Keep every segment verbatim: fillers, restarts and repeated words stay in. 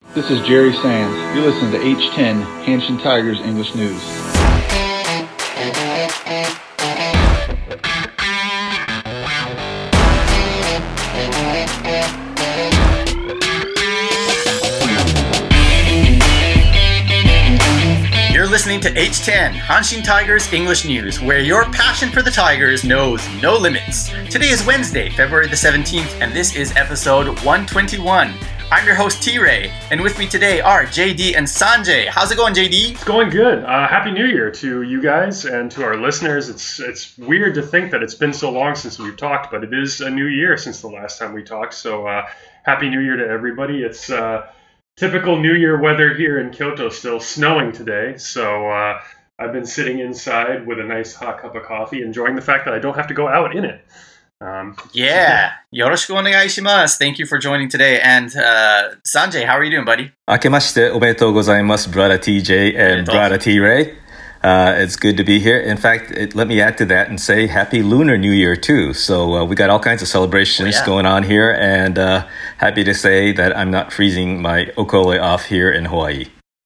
This is Jerry Sands. You're listening to H ten Hanshin Tigers English News. You're listening to H ten Hanshin Tigers English News, where your passion for the Tigers knows no limits. Today is Wednesday, February the seventeenth, and this is episode one twenty-one. I'm your host, T-Ray, and with me today are J D and Sanjay. How's it going, J D? It's going good. Uh, Happy New Year to you guys and to our listeners. It's it's weird to think that it's been so long since we've talked, but it is a new year since the last time we talked. So uh, Happy New Year to everybody. It's uh, typical New Year weather here in Kyoto, still snowing today. So uh, I've been sitting inside with a nice hot cup of coffee, enjoying the fact that I don't have to go out in it. Um, yeah, yoroshiku onegai shimasu. Thank you for joining today. And uh, Sanjay, how are you doing, buddy? 明けましておめでとうございます brother T J and brother T-Ray. Uh, it's good to be here. In fact, it, let me add to that and say Happy Lunar New Year too. So uh, we got all kinds of celebrations oh, yeah. going on here, and uh, happy to say that I'm not freezing my okole off here in Hawaii.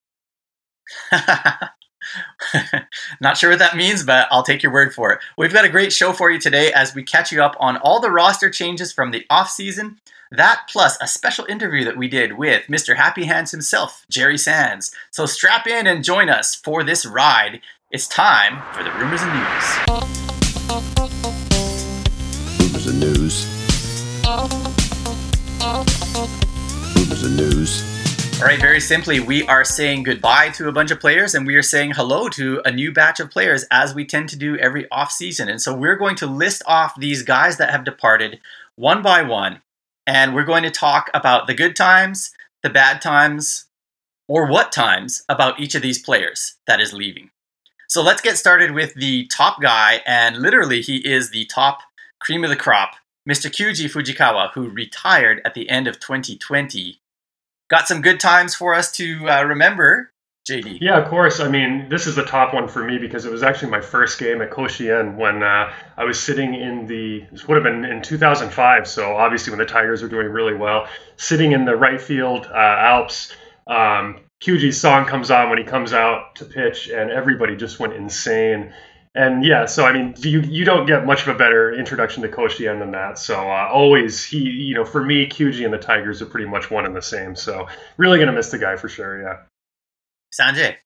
Not sure what that means, but I'll take your word for it. We've got a great show for you today as we catch you up on all the roster changes from the off-season. That plus a special interview that we did with Mister Happy Hands himself, Jerry Sands. So strap in and join us for this ride. It's time for the Rumors and News. Rumors and News. Rumors and News. All right, very simply, we are saying goodbye to a bunch of players and we are saying hello to a new batch of players as we tend to do every off-season. And so we're going to list off these guys that have departed one by one. And we're going to talk about the good times, the bad times, or what times about each of these players that is leaving. So let's get started with the top guy. And literally, he is the top cream of the crop, Mister Kyuji Fujikawa, who retired at the end of twenty twenty. Got some good times for us to uh, remember, J D. Yeah, of course. I mean, this is the top one for me because it was actually my first game at Koshien when uh, I was sitting in the, this would have been in two thousand five, so obviously when the Tigers were doing really well, sitting in the right field, uh, Alps, um, Kyuji's song comes on when he comes out to pitch, and everybody just went insane. And yeah, so I mean, you you don't get much of a better introduction to Koshien than that. So uh, always, he, you know, for me, Kyuji and the Tigers are pretty much one and the same. So really gonna miss the guy for sure. Yeah. Sanjay.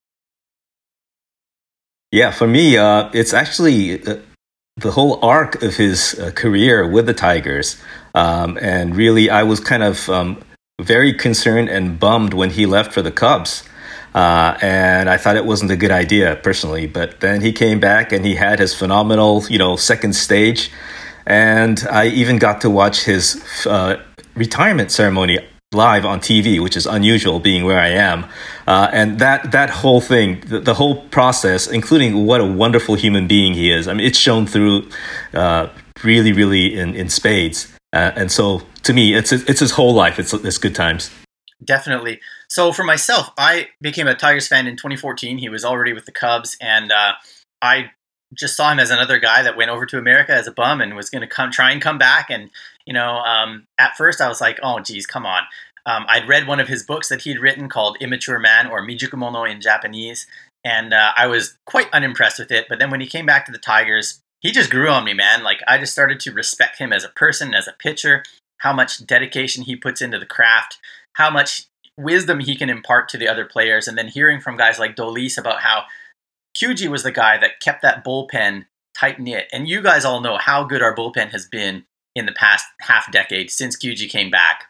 Yeah, for me, uh, it's actually uh, the whole arc of his uh, career with the Tigers. Um, and really, I was kind of um, very concerned and bummed when he left for the Cubs. Uh, and I thought it wasn't a good idea personally, but then he came back and he had his phenomenal, you know, second stage. And I even got to watch his uh, retirement ceremony live on T V, which is unusual being where I am. Uh, and that that whole thing, the, the whole process, including what a wonderful human being he is. I mean, it's shown through uh, really, really in, in spades. Uh, and so to me, it's it's his whole life. It's, it's good times. Definitely. So for myself, I became a Tigers fan in twenty fourteen. He was already with the Cubs, and uh, I just saw him as another guy that went over to America as a bum and was going to come try and come back. And, you know, um, at first I was like, oh, geez, come on. Um, I'd read one of his books that he'd written called Immature Man, or Mijukumono in Japanese, and uh, I was quite unimpressed with it. But then when he came back to the Tigers, he just grew on me, man. Like, I just started to respect him as a person, as a pitcher, how much dedication he puts into the craft, how much wisdom he can impart to the other players. And then hearing from guys like Dolis about how Kyuji was the guy that kept that bullpen tight-knit. And you guys all know how good our bullpen has been in the past half decade since Kyuji came back.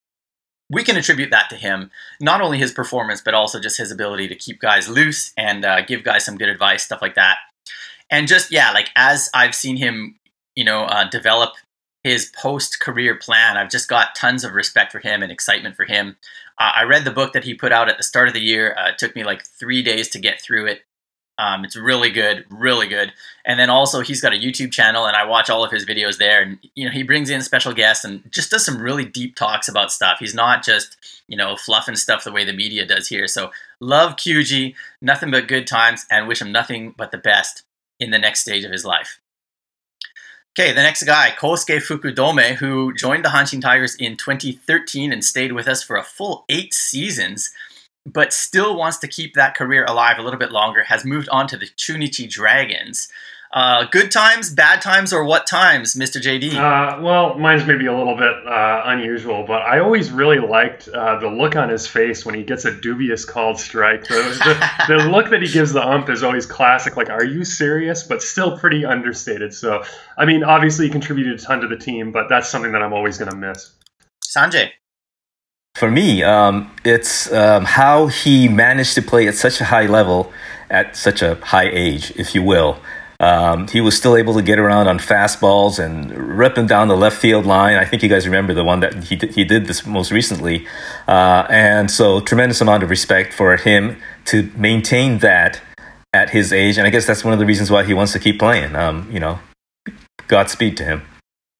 We can attribute that to him, not only his performance, but also just his ability to keep guys loose and uh, give guys some good advice, stuff like that. And just, yeah, like as I've seen him, you know, uh, develop his post-career plan, I've just got tons of respect for him and excitement for him. Uh, I read the book that he put out at the start of the year. Uh, it took me like three days to get through it. Um, it's really good, really good. And then also he's got a YouTube channel and I watch all of his videos there. And, you know, he brings in special guests and just does some really deep talks about stuff. He's not just, you know, fluffing stuff the way the media does here. So love Kyuji, nothing but good times, and wish him nothing but the best in the next stage of his life. Okay, the next guy, Kosuke Fukudome, who joined the Hanshin Tigers in twenty thirteen and stayed with us for a full eight seasons, but still wants to keep that career alive a little bit longer, has moved on to the Chunichi Dragons. Uh, good times, bad times, or what times, Mister J D? Uh, well, mine's maybe a little bit uh, unusual, but I always really liked uh, the look on his face when he gets a dubious called strike. The, the, the look that he gives the ump is always classic, like, are you serious? But still pretty understated. So, I mean, obviously he contributed a ton to the team, but that's something that I'm always going to miss. Sanjay? For me, um, it's um, how he managed to play at such a high level at such a high age, if you will. Um, he was still able to get around on fastballs and rip them down the left field line. I think you guys remember the one that he did, he did this most recently. Uh, and so tremendous amount of respect for him to maintain that at his age. And I guess that's one of the reasons why he wants to keep playing. Um, you know, Godspeed to him.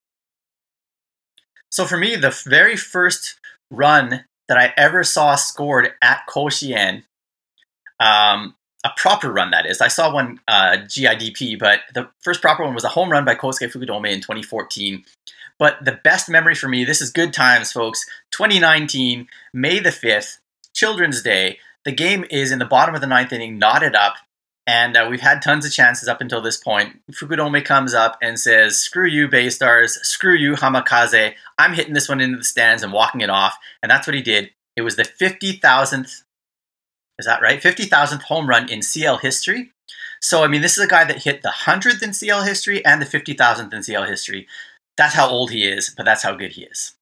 So for me, the very first run that I ever saw scored at Koshien, um, a proper run, that is. I saw one uh, G I D P, but the first proper one was a home run by Kosuke Fukudome in twenty fourteen. But the best memory for me, this is good times, folks, twenty nineteen, May the fifth, Children's Day. The game is in the bottom of the ninth inning, knotted up, and uh, we've had tons of chances up until this point. Fukudome comes up and says, screw you, Bay Stars, screw you, Hamakaze. I'm hitting this one into the stands and walking it off, and that's what he did. It was the fifty thousandth Is that right? fifty thousandth home run in C L history. So, I mean, this is a guy that hit the hundredth in C L history and the fifty thousandth in C L history. That's how old he is, but that's how good he is.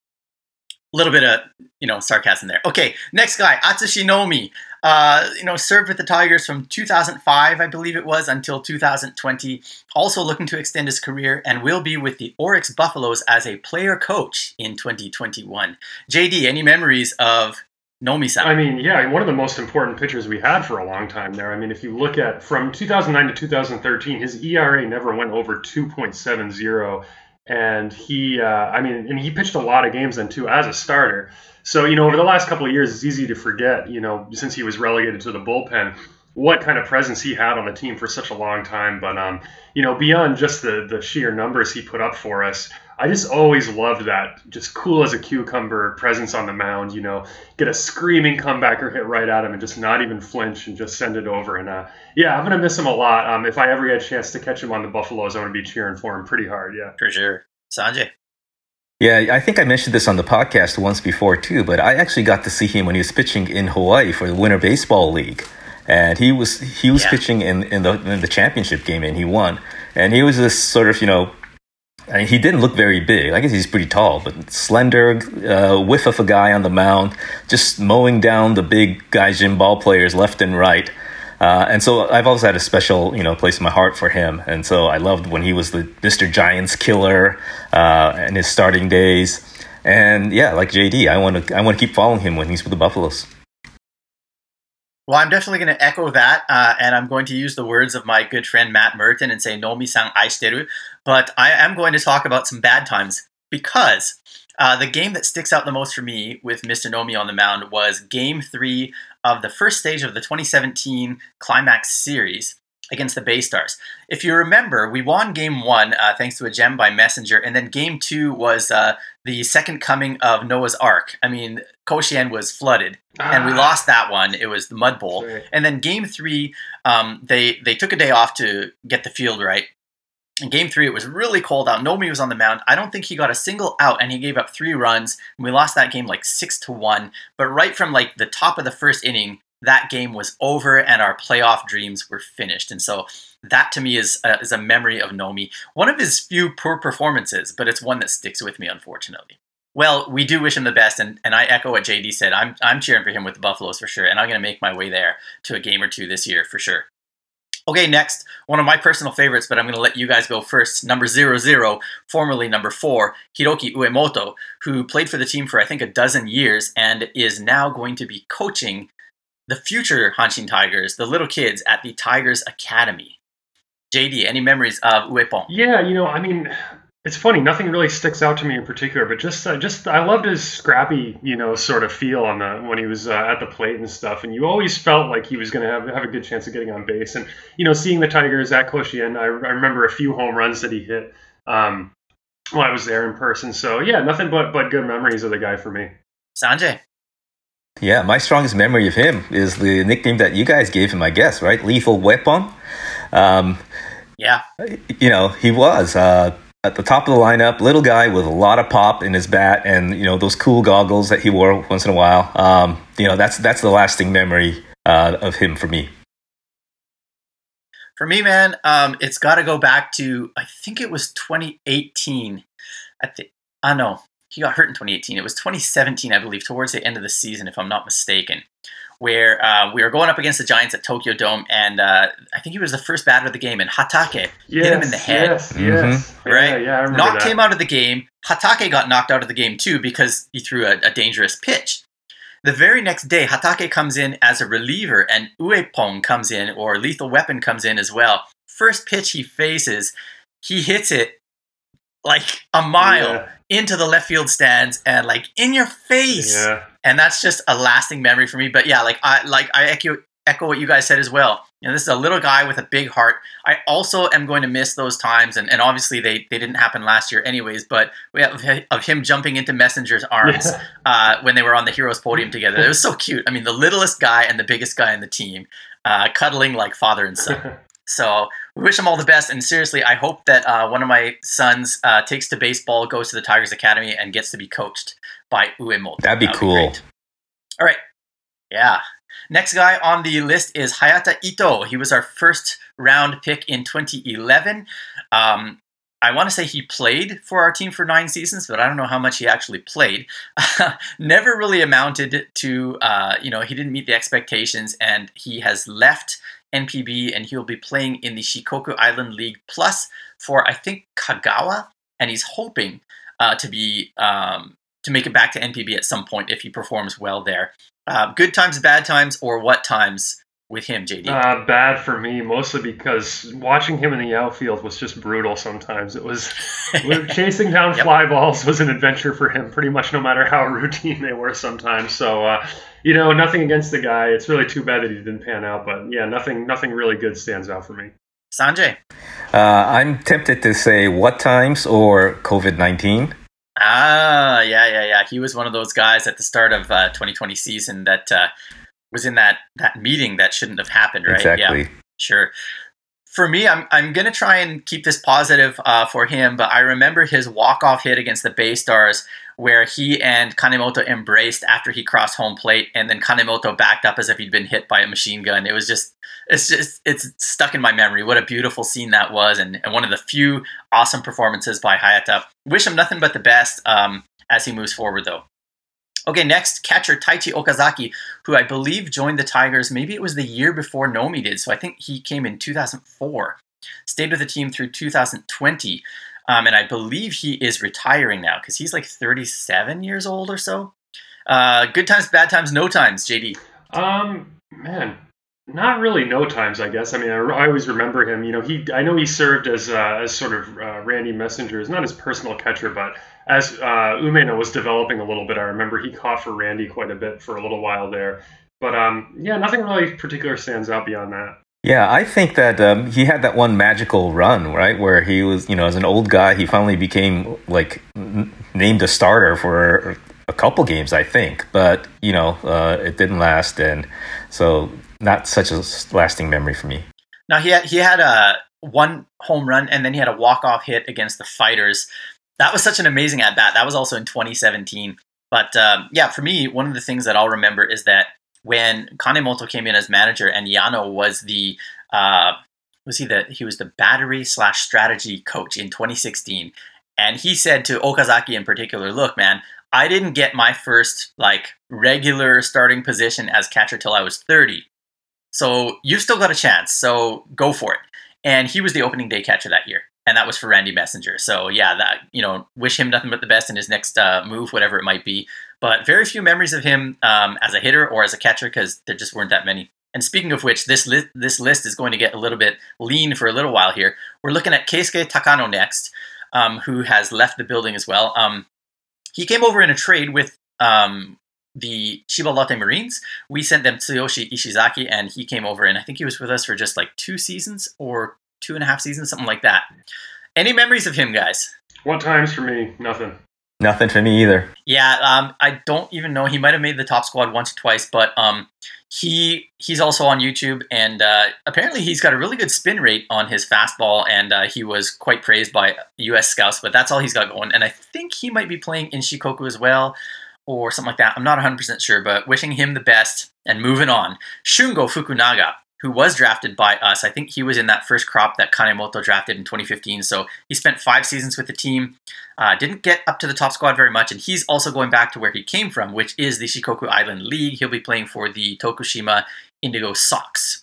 A little bit of, you know, sarcasm there. Okay, next guy, Atsushi Nomi. Uh, you know, served with the Tigers from two thousand five, I believe it was, until two thousand twenty. Also looking to extend his career and will be with the Oryx Buffaloes as a player coach in twenty twenty-one. J D, any memories of Nomi-san? I mean, yeah, one of the most important pitchers we had for a long time there. I mean, if you look at from two thousand nine to two thousand thirteen, his E R A never went over two point seven oh. And he, uh, I mean, and he pitched a lot of games then too as a starter. So, you know, over the last couple of years, it's easy to forget, you know, since he was relegated to the bullpen, what kind of presence he had on the team for such a long time. But, um, you know, beyond just the, the sheer numbers he put up for us, I just always loved that just cool as a cucumber presence on the mound, you know, get a screaming comebacker hit right at him and just not even flinch and just send it over. And, uh, yeah, I'm going to miss him a lot. Um, if I ever get a chance to catch him on the Buffaloes, I'm going to be cheering for him pretty hard, yeah. For sure. Sanjay? Yeah, I think I mentioned this on the podcast once before too, but I actually got to see him when he was pitching in Hawaii for the Winter Baseball League. And he was he was yeah. pitching in, in the in the championship game, and he won. And he was this sort of, you know, I mean, he didn't look very big. I guess he's pretty tall, but slender, uh, whiff of a guy on the mound, just mowing down the big Gaijin ball players left and right. Uh, and so I've always had a special, you know, place in my heart for him. And so I loved when he was the Mister Giants killer uh, in his starting days. And yeah, like J D, I want to I want to keep following him when he's with the Buffaloes. Well, I'm definitely going to echo that, uh, and I'm going to use the words of my good friend Matt Merton and say Nomi-san aishiteru. But I am going to talk about some bad times because uh, the game that sticks out the most for me with Mister Nomi on the mound was Game three of the first stage of the twenty seventeen Climax Series against the Bay Stars. If you remember, we won Game one uh, thanks to a gem by Messenger, and then Game two was uh, the second coming of Noah's Ark. I mean, Koshien was flooded, ah. and we lost that one. It was the Mud Bowl. Right. And then Game three, um, they, they took a day off to get the field right. In Game three, it was really cold out. Nomi was on the mound. I don't think he got a single out, and he gave up three runs. And we lost that game like six to one. But right from like the top of the first inning, that game was over, and our playoff dreams were finished. And so that to me is a, is a memory of Nomi. One of his few poor performances, but it's one that sticks with me, unfortunately. Well, we do wish him the best, and, and I echo what J D said. I'm I'm cheering for him with the Buffaloes for sure, and I'm going to make my way there to a game or two this year for sure. Okay, next, one of my personal favorites, but I'm going to let you guys go first. Number zero zero, formerly number four, Hiroki Uemoto, who played for the team for I think a dozen years and is now going to be coaching the future Hanshin Tigers, the little kids at the Tigers Academy. J D, any memories of Uepon? Yeah, you know, I mean, it's funny. Nothing really sticks out to me in particular, but just, uh, just I loved his scrappy, you know, sort of feel on the when he was uh, at the plate and stuff. And you always felt like he was going to have have a good chance of getting on base. And you know, seeing the Tigers at Koshien, I, I remember a few home runs that he hit um, when I was there in person. So yeah, nothing but but good memories of the guy for me. Sanjay. Yeah, my strongest memory of him is the nickname that you guys gave him, I guess, right? Lethal Weapon. Um, yeah. You know, he was uh, at the top of the lineup, little guy with a lot of pop in his bat and, you know, those cool goggles that he wore once in a while. Um, you know, that's that's the lasting memory uh, of him for me. For me, man, um, it's got to go back to, I think it was twenty eighteen. At the, I uh, know. He got hurt in twenty eighteen. It was twenty seventeen, I believe, towards the end of the season, if I'm not mistaken, where uh, we were going up against the Giants at Tokyo Dome, and uh, I think he was the first batter of the game, and Hatake yes, hit him in the head. Yes, yes. Mm-hmm. Right? Yeah, yeah, I remember Knocked that. him out of the game. Hatake got knocked out of the game, too, because he threw a, a dangerous pitch. The very next day, Hatake comes in as a reliever, and Uepong comes in, or Lethal Weapon comes in as well. First pitch he faces, he hits it like a mile Yeah. into the left field stands and like in your face. Yeah. And that's just a lasting memory for me. But yeah, like I like I echo echo what you guys said as well. You know, this is a little guy with a big heart. I also am going to miss those times, and, and obviously they, they didn't happen last year anyways, but we have of him jumping into Messenger's arms Yeah. uh, when they were on the Heroes podium together. It was so cute. I mean, the littlest guy and the biggest guy in the team, uh, cuddling like father and son. So we wish them all the best. And seriously, I hope that uh, one of my sons uh, takes to baseball, goes to the Tigers Academy, and gets to be coached by Uemoto. That'd be That'd cool. great. All right. Yeah. Next guy on the list is Hayata Ito. He was our first round pick in twenty eleven. Um, I want to say he played for our team for nine seasons, but I don't know how much he actually played. Never really amounted to, uh, you know, he didn't meet the expectations, and he has left N P B, and he'll be playing in the Shikoku Island League Plus for, I think, Kagawa, and he's hoping uh, to be um, to make it back to N P B at some point if he performs well there. Uh, good times, bad times, or what times with him, J D? Uh, bad for me, mostly because watching him in the outfield was just brutal sometimes. It was chasing down Yep. fly balls was an adventure for him, pretty much no matter how routine they were sometimes. So, uh, you know, nothing against the guy. It's really too bad that he didn't pan out. But yeah, nothing nothing really good stands out for me. Sanjay? Uh, I'm tempted to say what times or COVID nineteen. Ah, yeah, yeah, yeah. He was one of those guys at the start of uh, twenty twenty season that uh, was in that, that meeting that shouldn't have happened, right? Exactly. Yeah, sure. For me, I'm I'm gonna try and keep this positive uh, for him, but I remember his walk-off hit against the Bay Stars where he and Kanemoto embraced after he crossed home plate, and then Kanemoto backed up as if he'd been hit by a machine gun. It was just, it's just, it's stuck in my memory. What a beautiful scene that was, and, and one of the few awesome performances by Hayata. Wish him nothing but the best um, as he moves forward, though. Okay, next, catcher Taichi Okazaki, who I believe joined the Tigers, maybe it was the year before Nomi did, so I think he came in two thousand four. Stayed with the team through two thousand twenty, um, and I believe he is retiring now, because he's like thirty-seven years old or so. Uh, good times, bad times, no times, J D. Um, man, not really no times, I guess. I mean, I, I always remember him. You know, he I know he served as uh, as sort of uh, Randy Messenger's, not his personal catcher, but as uh, Umeno was developing a little bit, I remember he caught for Randy quite a bit for a little while there. But um, yeah, nothing really particular stands out beyond that. Yeah, I think that um, he had that one magical run, right, where he was, you know, as an old guy, he finally became like n- named a starter for a couple games, I think. But you know, uh, it didn't last, and so not such a lasting memory for me. Now he had he had a one home run, and then he had a walk off hit against the Fighters. That was such an amazing at bat. That was also in twenty seventeen. But um, yeah, for me, one of the things that I'll remember is that when Kanemoto came in as manager and Yano was the uh, was he the he was the battery slash strategy coach in twenty sixteen, and he said to Okazaki in particular, "Look, man, I didn't get my first like regular starting position as catcher till I was thirty, so you've still got a chance. So go for it." And he was the opening day catcher that year, and that was for Randy Messenger. So yeah, that, you know, wish him nothing but the best in his next uh, move, whatever it might be. But very few memories of him um, as a hitter or as a catcher, because there just weren't that many. And speaking of which, this li- this list is going to get a little bit lean for a little while here. We're looking at Keisuke Takano next, um, who has left the building as well. Um, he came over in a trade with um, the Chiba Lotte Marines. We sent them Tsuyoshi Ishizaki, and he came over, and I think he was with us for just like two seasons or two and a half seasons, something like that. Any memories of him, guys? What times for me? Nothing. Nothing for me either. Yeah, um, I don't even know. He might have made the top squad once or twice, but um, he he's also on YouTube, and uh, apparently he's got a really good spin rate on his fastball, and uh, he was quite praised by U S scouts, but that's all he's got going. And I think he might be playing in Shikoku as well, or something like that. I'm not one hundred percent sure, but wishing him the best. And moving on, Shungo Fukunaga, who was drafted by us. I think he was in that first crop that Kanemoto drafted in twenty fifteen. So he spent five seasons with the team, uh, didn't get up to the top squad very much, and he's also going back to where he came from, which is the Shikoku Island League. He'll be playing for the Tokushima Indigo Sox.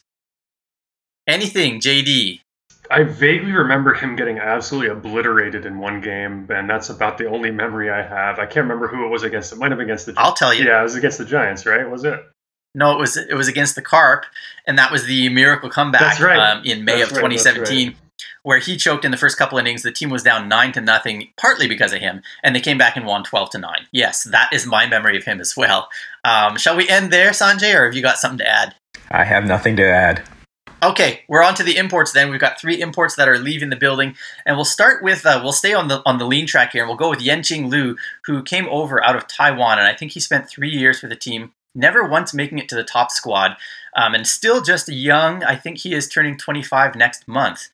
Anything, J D? I vaguely remember him getting absolutely obliterated in one game, and that's about the only memory I have. I can't remember who it was against. It might have been against the I'll tell you. Yeah, it was against the Giants, right? Was it? No, it was it was against the Carp, and that was the miracle comeback That's right. um, in May That's of right, twenty seventeen, that's right. where he choked in the first couple innings. The team was down nine to nothing, partly because of him, and they came back and won twelve to nine. Yes, that is my memory of him as well. Um, shall we end there, Sanjay, or have you got something to add? I have nothing to add. Okay, we're on to the imports then. We've got three imports that are leaving the building, and we'll start with, uh, we'll stay on the on the lean track here, and we'll go with Yenqing Liu, who came over out of Taiwan, and I think he spent three years for the team, never once making it to the top squad, um, and still just young. I think he is turning twenty-five next month,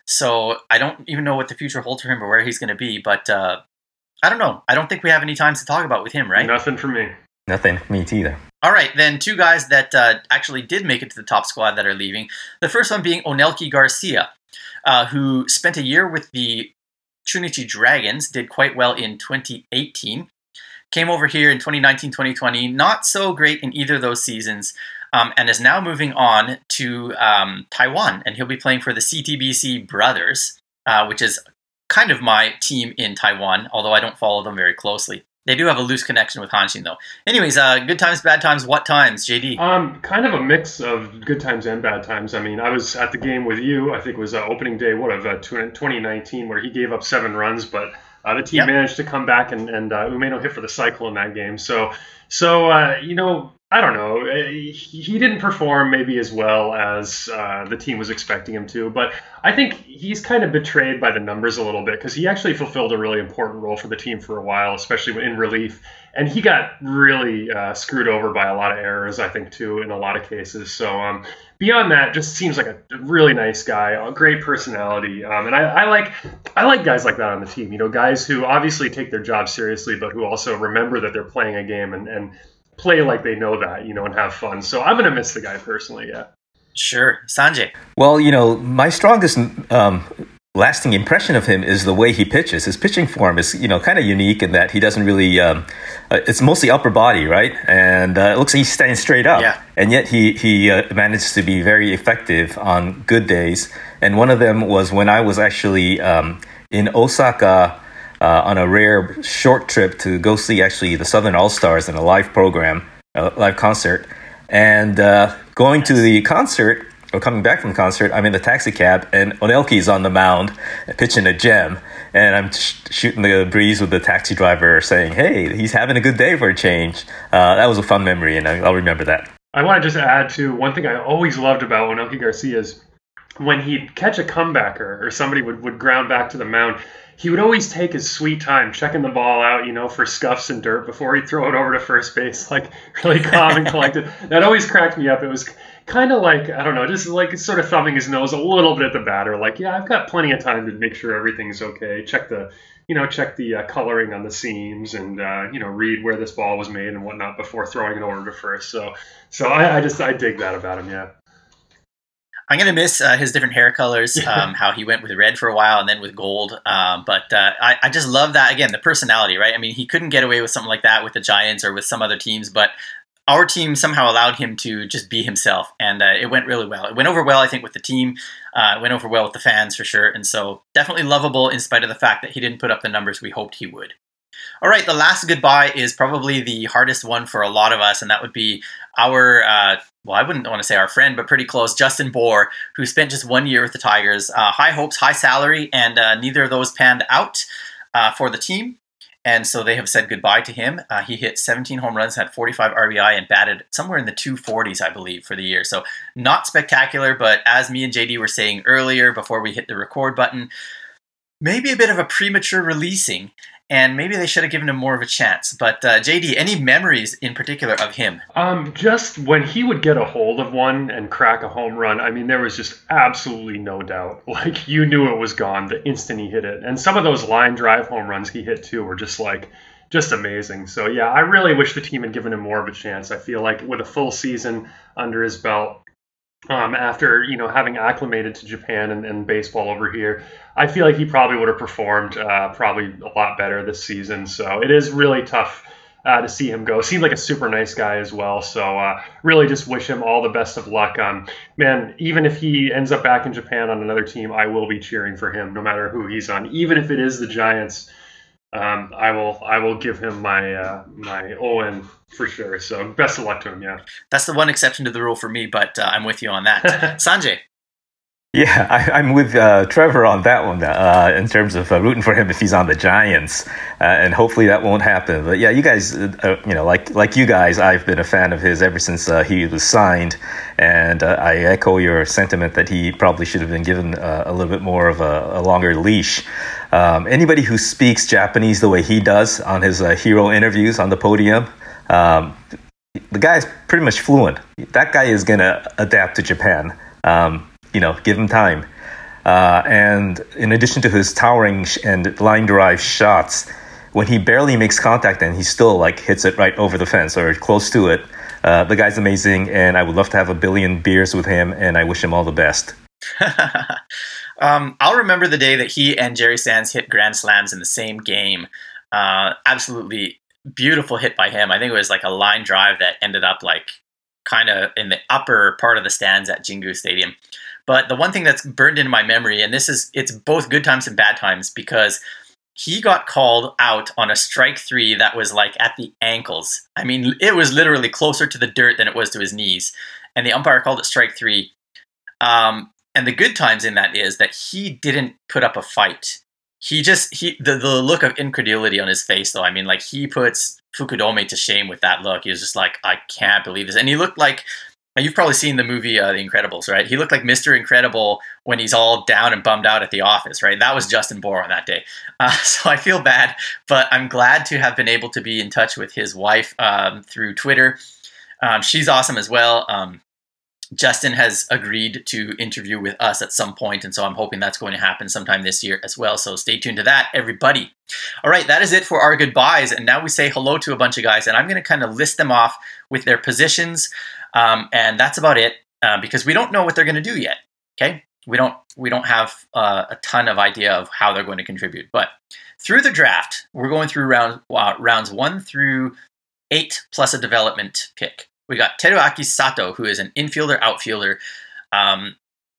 so I don't even know what the future holds for him or where he's going to be, but uh, I don't know. I don't think we have any times to talk about with him, right? Nothing for me. Nothing for me either. All right, then two guys that uh, actually did make it to the top squad that are leaving. The first one being Onelki Garcia, uh, who spent a year with the Chunichi Dragons, did quite well in twenty eighteen. Came over here in twenty nineteen twenty twenty, not so great in either of those seasons, um, and is now moving on to um, Taiwan, and he'll be playing for the C T B C Brothers, uh, which is kind of my team in Taiwan, although I don't follow them very closely. They do have a loose connection with Hanshin, though. Anyways, uh, good times, bad times, what times, J D? Um, kind of a mix of good times and bad times. I mean, I was at the game with you. I think it was uh, opening day, what of uh, twenty nineteen, where he gave up seven runs, but uh, the team Yep. managed to come back, and and uh, Umeno hit for the cycle in that game. So, so uh, you know, I don't know. Uh, He, he didn't perform maybe as well as uh, the team was expecting him to, but I think he's kind of betrayed by the numbers a little bit because he actually fulfilled a really important role for the team for a while, especially in relief. And he got really uh, screwed over by a lot of errors, I think, too, in a lot of cases. So um, beyond that, just seems like a really nice guy, a great personality. Um, and I, I like I like guys like that on the team. You know, guys who obviously take their job seriously, but who also remember that they're playing a game and, and play like they know that, you know, and have fun. So I'm going to miss the guy personally, yeah. Sure. Sanjay? Well, you know, my strongest um, lasting impression of him is the way he pitches. His pitching form is, you know, kind of unique in that he doesn't really, um, uh, it's mostly upper body, right? And uh, it looks like he's standing straight up. Yeah. And yet he, he uh, manages to be very effective on good days. And one of them was when I was actually um, in Osaka uh, on a rare short trip to go see actually the Southern All-Stars in a live program, a live concert. And uh, going to the concert, or coming back from the concert, I'm in the taxi cab, and Onelki's on the mound pitching a gem. And I'm sh- shooting the breeze with the taxi driver saying, hey, he's having a good day for a change. Uh, that was a fun memory, and I'll remember that. I want to just add to one thing I always loved about Onelki Garcia is when he'd catch a comebacker or somebody would, would ground back to the mound, he would always take his sweet time checking the ball out, you know, for scuffs and dirt before he'd throw it over to first base, like really calm and collected. That always cracked me up. It was kind of like, I don't know, just like sort of thumbing his nose a little bit at the batter. Like, yeah, I've got plenty of time to make sure everything's okay. Check the, you know, check the uh, coloring on the seams and, uh, you know, read where this ball was made and whatnot before throwing it over to first. So, so I, I just, I dig that about him, yeah. I'm going to miss uh, his different hair colors, um, how he went with red for a while and then with gold. Um, but uh, I, I just love that, again, the personality, right? I mean, he couldn't get away with something like that with the Giants or with some other teams, but our team somehow allowed him to just be himself, and uh, it went really well. It went over well, I think, with the team. Uh, it went over well with the fans, for sure. And so definitely lovable in spite of the fact that he didn't put up the numbers we hoped he would. All right, the last goodbye is probably the hardest one for a lot of us, and that would be our, uh, well, I wouldn't want to say our friend, but pretty close, Justin Bohr, who spent just one year with the Tigers. Uh, high hopes, high salary, and uh, neither of those panned out uh, for the team. And so they have said goodbye to him. Uh, he hit seventeen home runs, had forty-five R B I, and batted somewhere in the two forties, I believe, for the year. So not spectacular, but as me and J D were saying earlier before we hit the record button, maybe a bit of a premature releasing, and maybe they should have given him more of a chance. But uh, J D, any memories in particular of him? Um, just when he would get a hold of one and crack a home run, I mean, there was just absolutely no doubt. Like, you knew it was gone the instant he hit it. And some of those line drive home runs he hit too were just like, just amazing. So yeah, I really wish the team had given him more of a chance. I feel like with a full season under his belt, um, after, you know, having acclimated to Japan and, and baseball over here, I feel like he probably would have performed uh, probably a lot better this season. So it is really tough uh, to see him go. Seemed like a super nice guy as well. So uh, really just wish him all the best of luck. Um, man, even if he ends up back in Japan on another team, I will be cheering for him no matter who he's on. Even if it is the Giants, um, I will I will give him my uh, my O N for sure. So best of luck to him, yeah. That's the one exception to the rule for me, but uh, I'm with you on that. Sanjay. Yeah, I, I'm with uh, Trevor on that one uh, in terms of uh, rooting for him if he's on the Giants, uh, and hopefully that won't happen. But yeah, you guys, uh, you know, like like you guys, I've been a fan of his ever since uh, he was signed, and uh, I echo your sentiment that he probably should have been given uh, a little bit more of a, a longer leash. Um, anybody who speaks Japanese the way he does on his uh, hero interviews on the podium, um, the guy's pretty much fluent. That guy is gonna adapt to Japan. Um, You know, give him time. Uh, and in addition to his towering sh- and line drive shots, when he barely makes contact and he still like hits it right over the fence or close to it, uh, the guy's amazing. And I would love to have a billion beers with him. And I wish him all the best. um, I'll remember the day that he and Jerry Sands hit grand slams in the same game. Uh, absolutely beautiful hit by him. I think it was like a line drive that ended up like kind of in the upper part of the stands at Jingu Stadium. But the one thing that's burned into my memory, and this is, it's both good times and bad times, because he got called out on a strike three that was like at the ankles. I mean, it was literally closer to the dirt than it was to his knees. And the umpire called it strike three. Um, and the good times in that is that he didn't put up a fight. He just, he the, the look of incredulity on his face, though. I mean, like, he puts Fukudome to shame with that look. He was just like, I can't believe this. And he looked like, you've probably seen the movie uh, The Incredibles, right? He looked like Mister Incredible when he's all down and bummed out at the office, right? That was Justin Bohr on that day. Uh, so I feel bad, but I'm glad to have been able to be in touch with his wife um, through Twitter. Um, she's awesome as well. Um, Justin has agreed to interview with us at some point, and so I'm hoping that's going to happen sometime this year as well. So stay tuned to that, everybody. All right, that is it for our goodbyes, and now we say hello to a bunch of guys, and I'm going to kind of list them off with their positions. Um, and that's about it, uh, because we don't know what they're going to do yet. Okay, we don't we don't have uh, a ton of idea of how they're going to contribute. But through the draft, we're going through round uh, rounds one through eight plus a development pick. We got Teruaki Sato, who is an infielder outfielder. Um,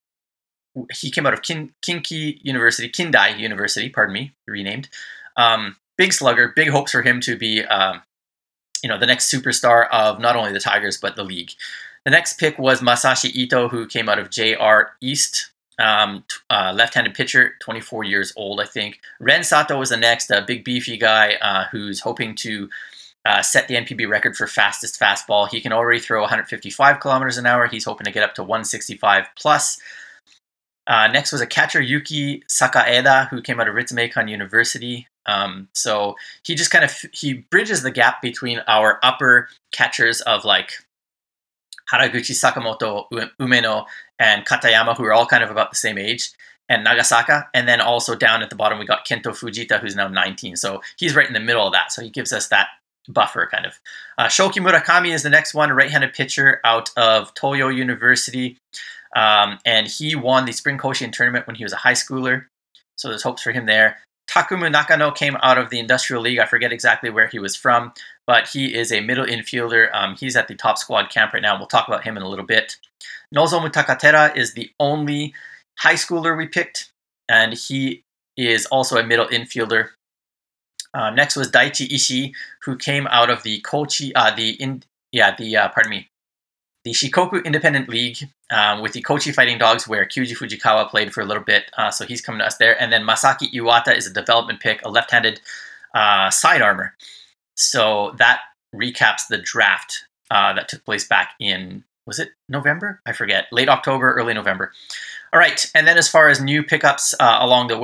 he came out of Kin- Kinki University, Kindai University, pardon me, renamed. Um, big slugger, big hopes for him to be. Um, you know, the next superstar of not only the Tigers, but the league. The next pick was Masashi Ito, who came out of J R East, um, uh, left-handed pitcher, twenty-four years old, I think. Ren Sato was the next, a big beefy guy uh, who's hoping to uh, set the N P B record for fastest fastball. He can already throw one hundred fifty-five kilometers an hour. He's hoping to get up to one sixty-five plus. Uh, next was a catcher, Yuki Sakaeda, who came out of Ritsumeikan University. Um, so he just kind of, he bridges the gap between our upper catchers of like Haraguchi, Sakamoto, Umeno, and Katayama, who are all kind of about the same age, and Nagasaka. And then also down at the bottom, we got Kento Fujita, who's now nineteen. So he's right in the middle of that. So he gives us that buffer kind of. Uh, Shoki Murakami is the next one, a right-handed pitcher out of Toyo University. Um, and he won the Spring Koshien tournament when he was a high schooler. So there's hopes for him there. Takumu Nakano came out of the Industrial League. I forget exactly where he was from, but he is a middle infielder. Um, he's at the top squad camp right now. We'll talk about him in a little bit. Nozomu Takatera is the only high schooler we picked, and he is also a middle infielder. Uh, next was Daichi Ishii, who came out of the Kochi, uh, the in, yeah, the uh, pardon me, the Shikoku Independent League um, with the Kochi Fighting Dogs, where Kyuji Fujikawa played for a little bit. Uh, so he's coming to us there. And then Masaki Iwata is a development pick, a left-handed uh, side armor. So that recaps the draft uh, that took place back in, was it November? I forget. Late October, early November. All right. And then as far as new pickups uh, along the way,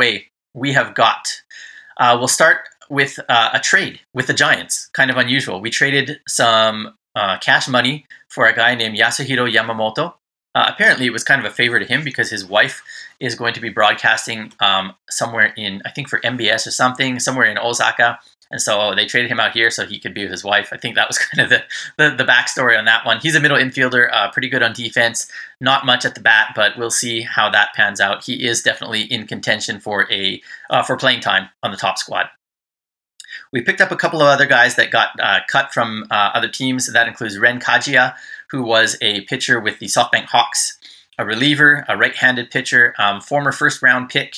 we have got. Uh, we'll start with uh, a trade with the Giants. Kind of unusual. We traded some uh, cash money for a guy named Yasuhiro Yamamoto. Uh, apparently, it was kind of a favor to him because his wife is going to be broadcasting um, somewhere in, I think for M B S or something, somewhere in Osaka. And so they traded him out here so he could be with his wife. I think that was kind of the, the, the backstory on that one. He's a middle infielder, uh, pretty good on defense, not much at the bat, but we'll see how that pans out. He is definitely in contention for a uh, for playing time on the top squad. We picked up a couple of other guys that got uh, cut from uh, other teams. That includes Ren Kajia, who was a pitcher with the SoftBank Hawks, a reliever, a right-handed pitcher, um, former first-round pick.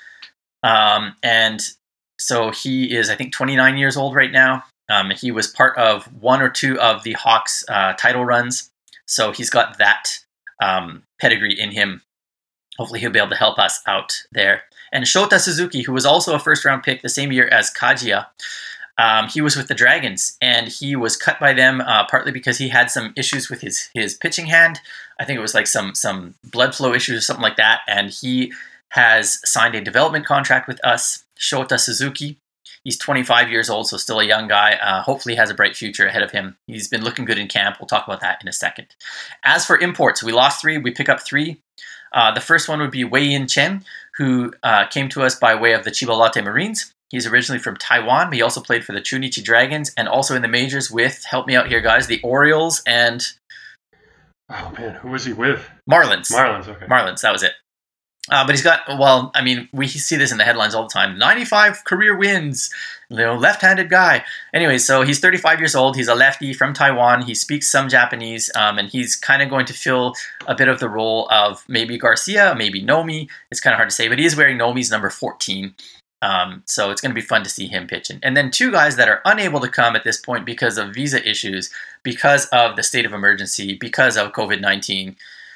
Um, and so he is, I think, twenty-nine years old right now. Um, he was part of one or two of the Hawks' uh, title runs. So he's got that um, pedigree in him. Hopefully he'll be able to help us out there. And Shota Suzuki, who was also a first-round pick the same year as Kajia, um, he was with the Dragons, and he was cut by them uh, partly because he had some issues with his his pitching hand. I think it was like some some blood flow issues or something like that, and he has signed a development contract with us, Shota Suzuki. He's twenty-five years old, so still a young guy. Uh, hopefully has a bright future ahead of him. He's been looking good in camp. We'll talk about that in a second. As for imports, we lost three. We pick up three. Uh, the first one would be Wei Yin Chen, who uh, came to us by way of the Chiba Lotte Marines. He's originally from Taiwan, but he also played for the Chunichi Dragons and also in the majors with, help me out here, guys, the Orioles and... Oh, man, who was he with? Marlins. Marlins, okay. Marlins, that was it. Uh, but he's got, well, I mean, we see this in the headlines all the time. ninety-five career wins, you know, left-handed guy. Anyway, so he's thirty-five years old. He's a lefty from Taiwan. He speaks some Japanese, um, and he's kind of going to fill a bit of the role of maybe Garcia, maybe Nomi. It's kind of hard to say, but he is wearing Nomi's number fourteen. Um, so it's going to be fun to see him pitching. And then two guys that are unable to come at this point because of visa issues, because of the state of emergency, because of covid nineteen.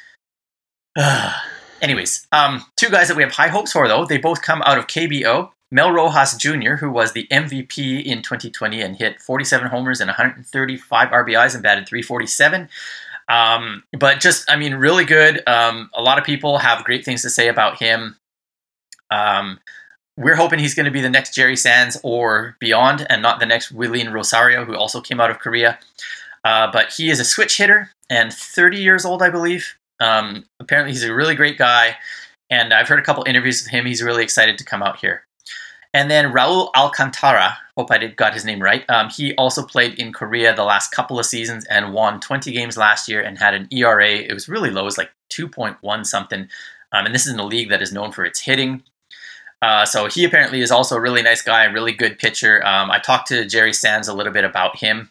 Anyways, um, two guys that we have high hopes for, though. They both come out of K B O. Mel Rojas Junior, who was the M V P in twenty twenty and hit forty-seven homers and one hundred thirty-five R B Is and batted three forty-seven. Um, but just, I mean, really good. Um, a lot of people have great things to say about him. Um, we're hoping he's going to be the next Jerry Sands or beyond, and not the next Willian Rosario, who also came out of Korea. Uh, but he is a switch hitter and thirty years old, I believe. Um, apparently he's a really great guy, and I've heard a couple interviews with him. He's really excited to come out here. And then Raul Alcantara, hope I did got his name right. Um, he also played in Korea the last couple of seasons and won twenty games last year and had an E R A. It was really low. It was like two point one something. Um, and this is in a league that is known for its hitting. Uh, so he apparently is also a really nice guy, a really good pitcher. Um, I talked to Jerry Sands a little bit about him.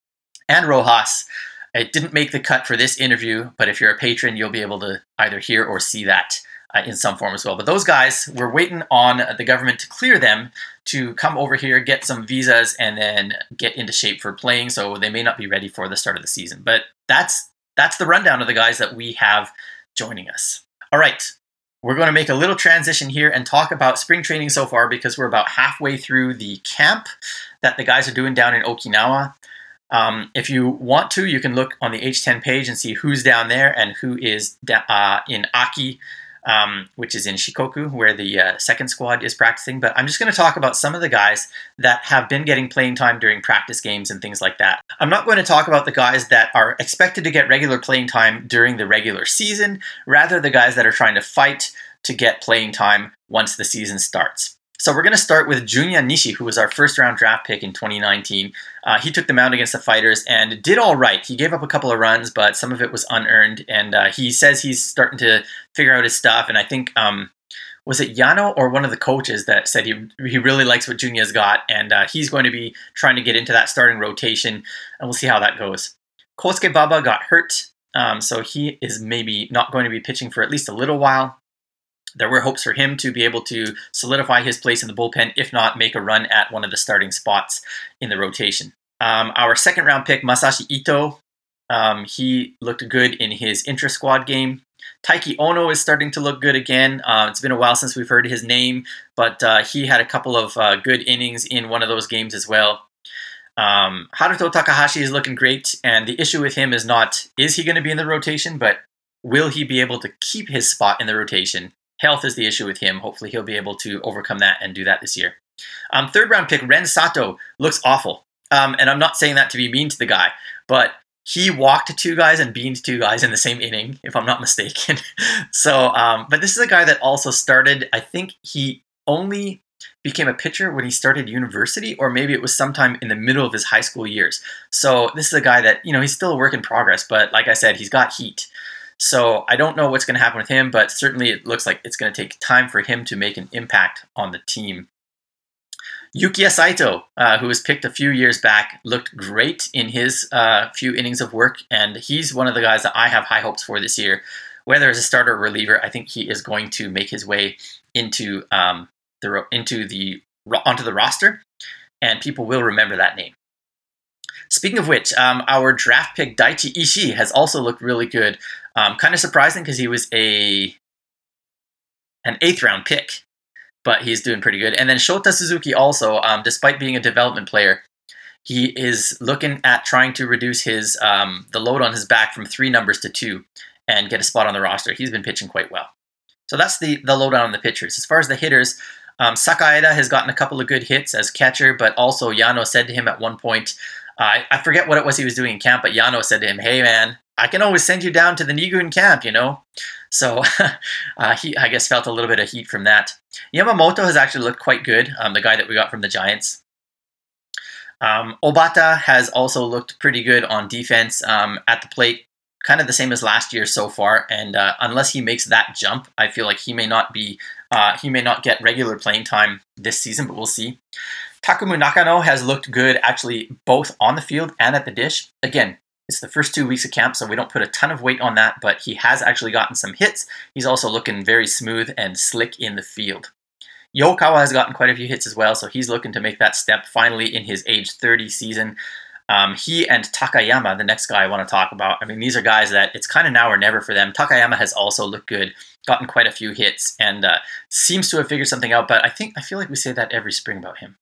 And Rojas. It didn't make the cut for this interview, but if you're a patron, you'll be able to either hear or see that uh, in some form as well. But those guys, we're waiting on the government to clear them to come over here, get some visas, and then get into shape for playing. So they may not be ready for the start of the season. But that's that's the rundown of the guys that we have joining us. All right. We're going to make a little transition here and talk about spring training so far because we're about halfway through the camp that the guys are doing down in Okinawa. Um, if you want to, you can look on the H ten page and see who's down there and who is da- uh, in Aki, um, which is in Shikoku, where the uh, second squad is practicing. But I'm just going to talk about some of the guys that have been getting playing time during practice games and things like that. I'm not going to talk about the guys that are expected to get regular playing time during the regular season, rather the guys that are trying to fight to get playing time once the season starts. So we're going to start with Junya Nishi, who was our first round draft pick in twenty nineteen. Uh, he took the mound against the Fighters and did all right. He gave up a couple of runs, but some of it was unearned. And uh, he says he's starting to figure out his stuff. And I think, um, was it Yano or one of the coaches that said he he really likes what Junya's got. And uh, he's going to be trying to get into that starting rotation. And we'll see how that goes. Kosuke Baba got hurt. Um, so he is maybe not going to be pitching for at least a little while. There were hopes for him to be able to solidify his place in the bullpen, if not make a run at one of the starting spots in the rotation. Um, our second round pick, Masashi Ito, um, he looked good in his intra-squad game. Taiki Ono is starting to look good again. Uh, it's been a while since we've heard his name, but uh, he had a couple of uh, good innings in one of those games as well. Um, Haruto Takahashi is looking great, and the issue with him is not, is he going to be in the rotation, but will he be able to keep his spot in the rotation health is the issue with him. Hopefully he'll be able to overcome that and do that this year. Um, third round pick, Ren Sato, looks awful. Um, and I'm not saying that to be mean to the guy, but he walked two guys and beamed two guys in the same inning, if I'm not mistaken. so, um, but this is a guy that also started, I think he only became a pitcher when he started university, or maybe it was sometime in the middle of his high school years. So this is a guy that, you know, he's still a work in progress, but like I said, he's got heat. So I don't know what's going to happen with him, but certainly it looks like it's going to take time for him to make an impact on the team. Yukiya Saito, uh, who was picked a few years back, looked great in his uh, few innings of work, and he's one of the guys that I have high hopes for this year. Whether as a starter or reliever, I think he is going to make his way into um, the into the onto the roster, and people will remember that name. Speaking of which, um, our draft pick Daichi Ishii has also looked really good. Um, kind of surprising because he was a an eighth round pick, but he's doing pretty good. And then Shota Suzuki also, um, despite being a development player, he is looking at trying to reduce his um, the load on his back from three numbers to two and get a spot on the roster. He's been pitching quite well. So that's the, the lowdown on the pitchers. As far as the hitters, um, Sakaeda has gotten a couple of good hits as catcher, but also Yano said to him at one point, uh, I, I forget what it was he was doing in camp, but Yano said to him, hey man, I can always send you down to the Nigun camp, you know? So uh, he, I guess, felt a little bit of heat from that. Yamamoto has actually looked quite good, um, the guy that we got from the Giants. Um, Obata has also looked pretty good on defense um, at the plate, kind of the same as last year so far. And uh, unless he makes that jump, I feel like he may not be, uh, he may not get regular playing time this season, but we'll see. Takumu Nakano has looked good, actually, both on the field and at the dish. Again, it's the first two weeks of camp, so we don't put a ton of weight on that, but he has actually gotten some hits. He's also looking very smooth and slick in the field. Yokawa has gotten quite a few hits as well, so he's looking to make that step finally in his age thirty season. Um, he and Takayama, the next guy I want to talk about, I mean, these are guys that it's kind of now or never for them. Takayama has also looked good, gotten quite a few hits, and uh, seems to have figured something out, but I think I feel like we say that every spring about him.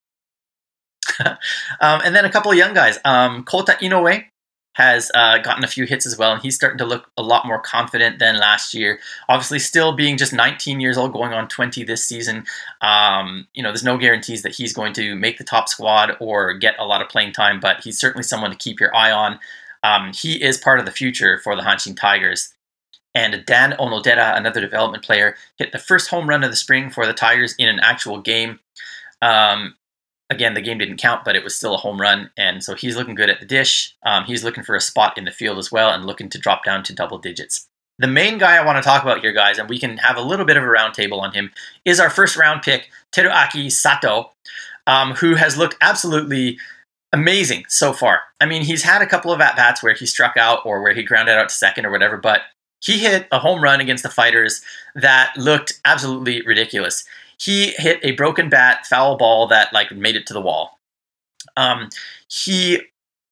um, and then a couple of young guys. Um, Kota Inoue has uh, gotten a few hits as well, and he's starting to look a lot more confident than last year. Obviously, still being just nineteen years old, going on twenty this season. Um, you know, there's no guarantees that he's going to make the top squad or get a lot of playing time, but he's certainly someone to keep your eye on. Um, he is part of the future for the Hanshin Tigers. And Dan Onodera, another development player, hit the first home run of the spring for the Tigers in an actual game. Um, Again, the game didn't count, but it was still a home run, and so he's looking good at the dish. Um, he's looking for a spot in the field as well and looking to drop down to double digits. The main guy I want to talk about here, guys, and we can have a little bit of a roundtable on him, is our first round pick, Teruaki Sato, um, who has looked absolutely amazing so far. I mean, he's had a couple of at-bats where he struck out or where he grounded out to second or whatever, but he hit a home run against the Fighters that looked absolutely ridiculous. He hit a broken bat foul ball that like made it to the wall. Um, he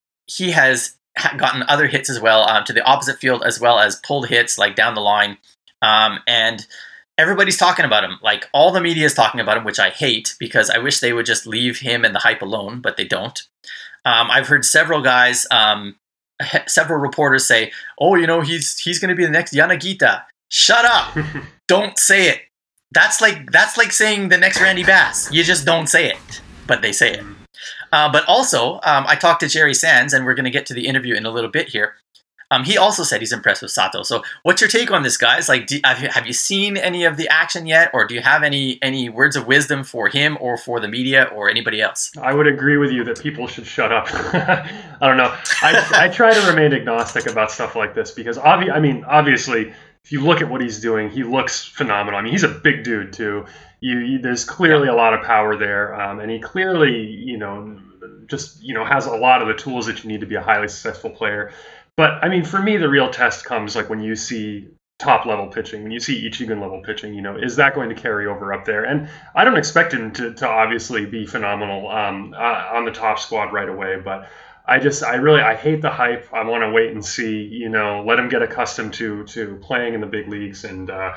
he has gotten other hits as well um, to the opposite field, as well as pulled hits like down the line. Um, and everybody's talking about him. Like all the media is talking about him, which I hate because I wish they would just leave him and the hype alone, but they don't. Um, I've heard several guys, um, several reporters say, "Oh, you know, he's he's going to be the next Yanagita." Shut up! Don't say it. That's like that's like saying the next Randy Bass. You just don't say it, but they say it. Uh, but also, um, I talked to Jerry Sands, and we're going to get to the interview in a little bit here. Um, he also said he's impressed with Sato. So what's your take on this, guys? Like, do, have, you, have you seen any of the action yet, or do you have any any words of wisdom for him or for the media or anybody else? I would agree with you that people should shut up. I don't know. I, I try to remain agnostic about stuff like this because, obvi- I mean, obviously, if you look at what he's doing, he looks phenomenal. I mean, he's a big dude, too. You, you There's clearly yeah. a lot of power there, um, and he clearly, you know, just, you know, has a lot of the tools that you need to be a highly successful player. But, I mean, for me, the real test comes like when you see top-level pitching, when you see Ichigun-level pitching, you know, is that going to carry over up there? And I don't expect him to, to obviously be phenomenal um, uh, on the top squad right away, but I just, I really, I hate the hype. I want to wait and see, you know, let him get accustomed to to playing in the big leagues and uh,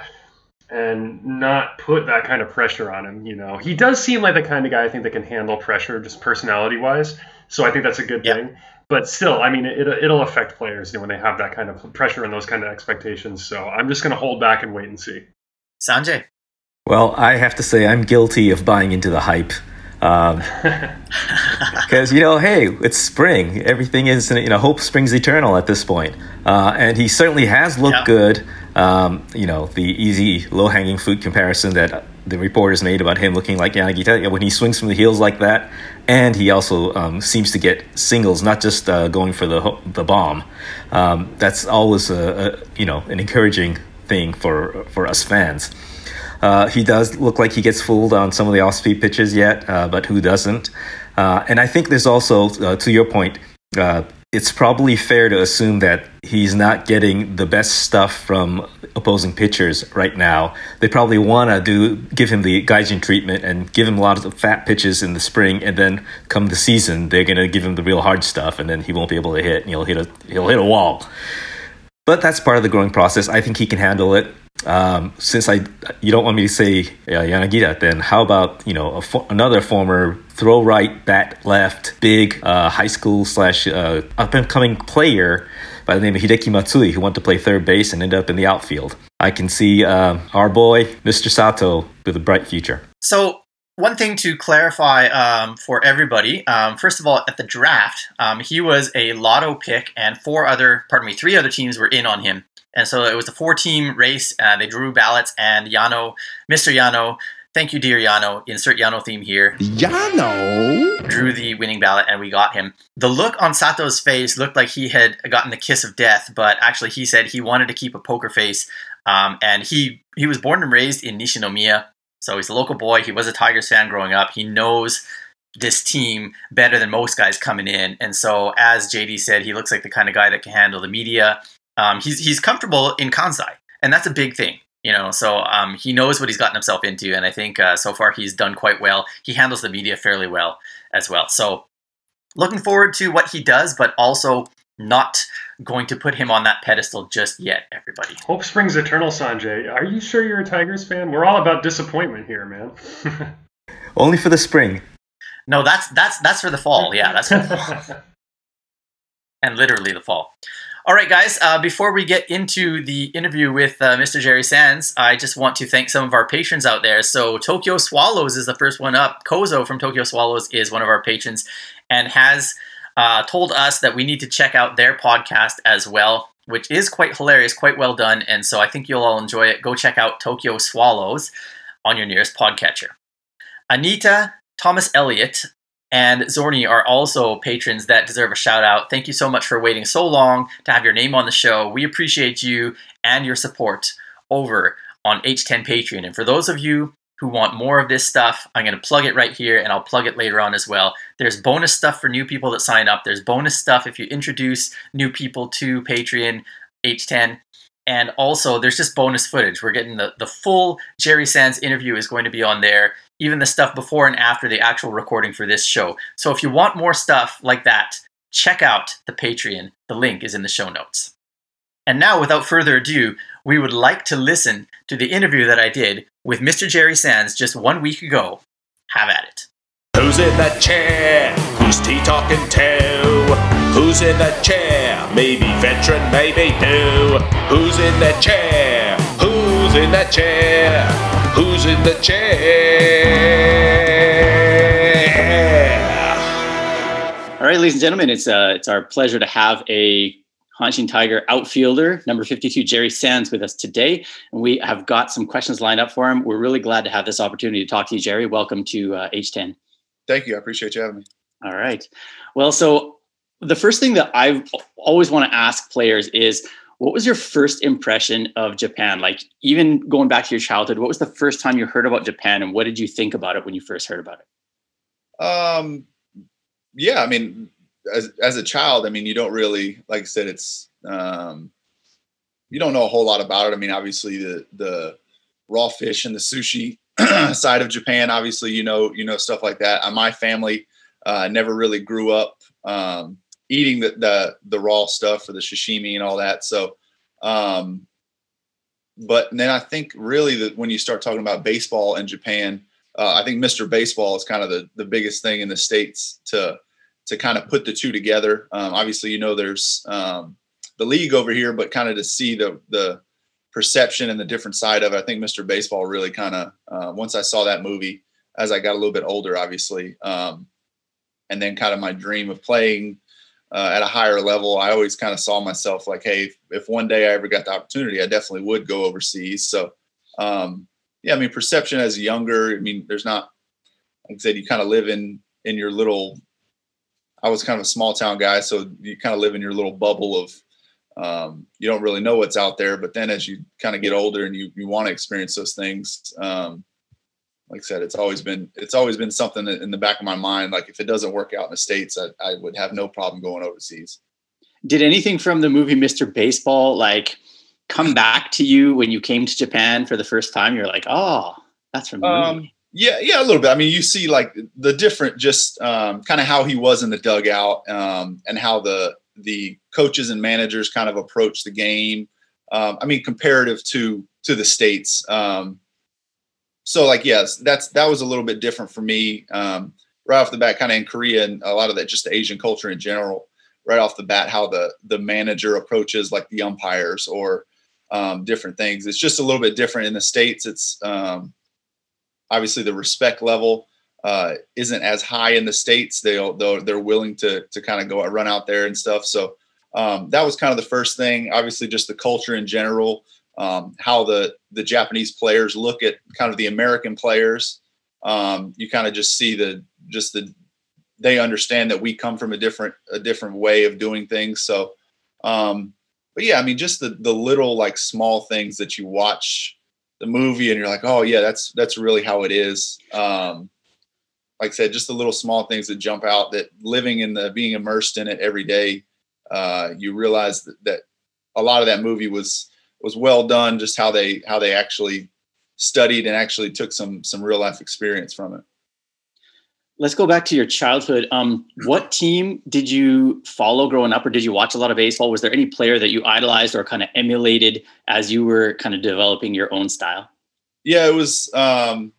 and not put that kind of pressure on him, you know. He does seem like the kind of guy I think that can handle pressure just personality-wise, so I think that's a good yeah. thing. But still, I mean, it, it'll affect players, you know, when they have that kind of pressure and those kind of expectations. So I'm just going to hold back and wait and see. Sanjay? Well, I have to say I'm guilty of buying into the hype. Um, because, you know, hey, it's spring. Everything is, you know, hope springs eternal at this point. Uh, and he certainly has looked Yeah. good. Um, you know, the easy, low-hanging fruit comparison that the reporters made about him looking like Yanagita, when he swings from the heels like that. And he also um, seems to get singles, not just uh, going for the the bomb. Um, that's always, a, a, you know, an encouraging thing for for us fans. Uh, he does look like he gets fooled on some of the off-speed pitches yet, uh, but who doesn't? Uh, and I think there's also, uh, to your point, uh, it's probably fair to assume that he's not getting the best stuff from opposing pitchers right now. They probably want to do give him the Gaijin treatment and give him a lot of the fat pitches in the spring, and then come the season, they're going to give him the real hard stuff, and then he won't be able to hit, and he'll hit a he'll hit a wall. But that's part of the growing process. I think he can handle it. Um, since I, you don't want me to say uh, Yanagita, then how about, you know, a fo- another former throw right, bat left, big uh, high school slash uh, up and coming player by the name of Hideki Matsui, who went to play third base and ended up in the outfield. I can see uh, our boy, Mister Sato, with a bright future. So one thing to clarify um, for everybody, um, first of all, at the draft, um, he was a lotto pick, and four other, pardon me, three other teams were in on him. And so it was a four-team race. Uh, they drew ballots, and Yano, Mister Yano, thank you, dear Yano, insert Yano theme here, Yano drew the winning ballot, and we got him. The look on Sato's face looked like he had gotten the kiss of death, but actually he said he wanted to keep a poker face. Um, and he, he was born and raised in Nishinomiya, so he's a local boy. He was a Tigers fan growing up. He knows this team better than most guys coming in. And so, as J D said, he looks like the kind of guy that can handle the media. Um, he's he's comfortable in Kansai, and that's a big thing, you know. So um, he knows what he's gotten himself into, and I think uh, so far he's done quite well. He handles the media fairly well as well. So looking forward to what he does, but also not going to put him on that pedestal just yet, everybody. Hope springs eternal, Sanjay. Are you sure you're a Tigers fan? We're all about disappointment here, man. Only for the spring. No, that's that's that's for the fall. Yeah, that's for the fall. And literally the fall. All right, guys, uh, before we get into the interview with uh, Mister Jerry Sands, I just want to thank some of our patrons out there. So Tokyo Swallows is the first one up. Kozo from Tokyo Swallows is one of our patrons and has uh, told us that we need to check out their podcast as well, which is quite hilarious, quite well done. And so I think you'll all enjoy it. Go check out Tokyo Swallows on your nearest podcatcher. Anita, Thomas Elliott, and Zorni are also patrons that deserve a shout out. Thank you so much for waiting so long to have your name on the show. We appreciate you and your support over on H ten Patreon. And for those of you who want more of this stuff, I'm going to plug it right here, and I'll plug it later on as well. There's bonus stuff for new people that sign up. There's bonus stuff if you introduce new people to Patreon H ten. And also, there's just bonus footage. We're getting the, the full Jerry Sands interview is going to be on there, even the stuff before and after the actual recording for this show. So if you want more stuff like that, check out the Patreon. The link is in the show notes. And now, without further ado, we would like to listen to the interview that I did with Mister Jerry Sands just one week ago. Have at it. Who's in that chair? Who's tea talking to? Who's in that chair? Maybe veteran, maybe new. Who's in that chair? Who's in that chair? Who's in the chair? All right, ladies and gentlemen, it's uh, it's our pleasure to have a Hanshin Tiger outfielder, number fifty-two, Jerry Sands, with us today. And we have got some questions lined up for him. We're really glad to have this opportunity to talk to you, Jerry. Welcome to uh, H ten. Thank you. I appreciate you having me. All right. Well, so the first thing that I always want to ask players is, what was your first impression of Japan? Like, even going back to your childhood, what was the first time you heard about Japan, and what did you think about it when you first heard about it? Um, yeah, I mean, as as a child, I mean, you don't really, like I said, it's um, you don't know a whole lot about it. I mean, obviously the the raw fish and the sushi side of Japan, obviously, you know, you know, stuff like that. Uh, my family uh, never really grew up um, eating the, the the raw stuff or the sashimi and all that. So, um, but then I think really that when you start talking about baseball in Japan, uh, I think Mister Baseball is kind of the the biggest thing in the States to to kind of put the two together. Um, obviously, you know, there's um, the league over here, but kind of to see the the perception and the different side of it. I think Mister Baseball really kind of, uh, once I saw that movie, as I got a little bit older, obviously, um, and then kind of my dream of playing uh, at a higher level, I always kind of saw myself like, hey, if, if one day I ever got the opportunity, I definitely would go overseas. So, um, yeah, I mean, perception as younger, I mean, there's not, like I said, you kind of live in, in your little, I was kind of a small town guy. So you kind of live in your little bubble of, um, you don't really know what's out there. But then as you kind of get older and you, you want to experience those things, um, like I said, it's always been, it's always been something that in the back of my mind. Like if it doesn't work out in the States, I, I would have no problem going overseas. Did anything from the movie Mister Baseball, like, come back to you when you came to Japan for the first time? You're like, oh, that's from the movie. Um, yeah, yeah, a little bit. I mean, you see like the different, just um, kind of how he was in the dugout, um, and how the the coaches and managers kind of approach the game. Um, I mean, comparative to to the States. Um, so, like, yes, that's that was a little bit different for me um, right off the bat. Kind of in Korea and a lot of that, just the Asian culture in general. Right off the bat, how the the manager approaches like the umpires or um, different things. It's just a little bit different in the States. It's um, obviously the respect level uh, isn't as high in the States. They'll, they'll they're willing to to kind of go run out there and stuff. So um, that was kind of the first thing. Obviously, just the culture in general, um, how the the Japanese players look at kind of the American players. Um, you kind of just see the just the they understand that we come from a different a different way of doing things. So, um, but yeah, I mean, just the the little like small things that you watch the movie and you're like, oh yeah, that's that's really how it is. Um, like I said, just the little small things that jump out. That living in the being immersed in it every day, uh, you realize that, that a lot of that movie was was well done. Just how they how they actually studied and actually took some some real life experience from it. Let's go back to your childhood. Um, what team did you follow growing up, or did you watch a lot of baseball? Was there any player that you idolized or kind of emulated as you were kind of developing your own style? Yeah, it was, um,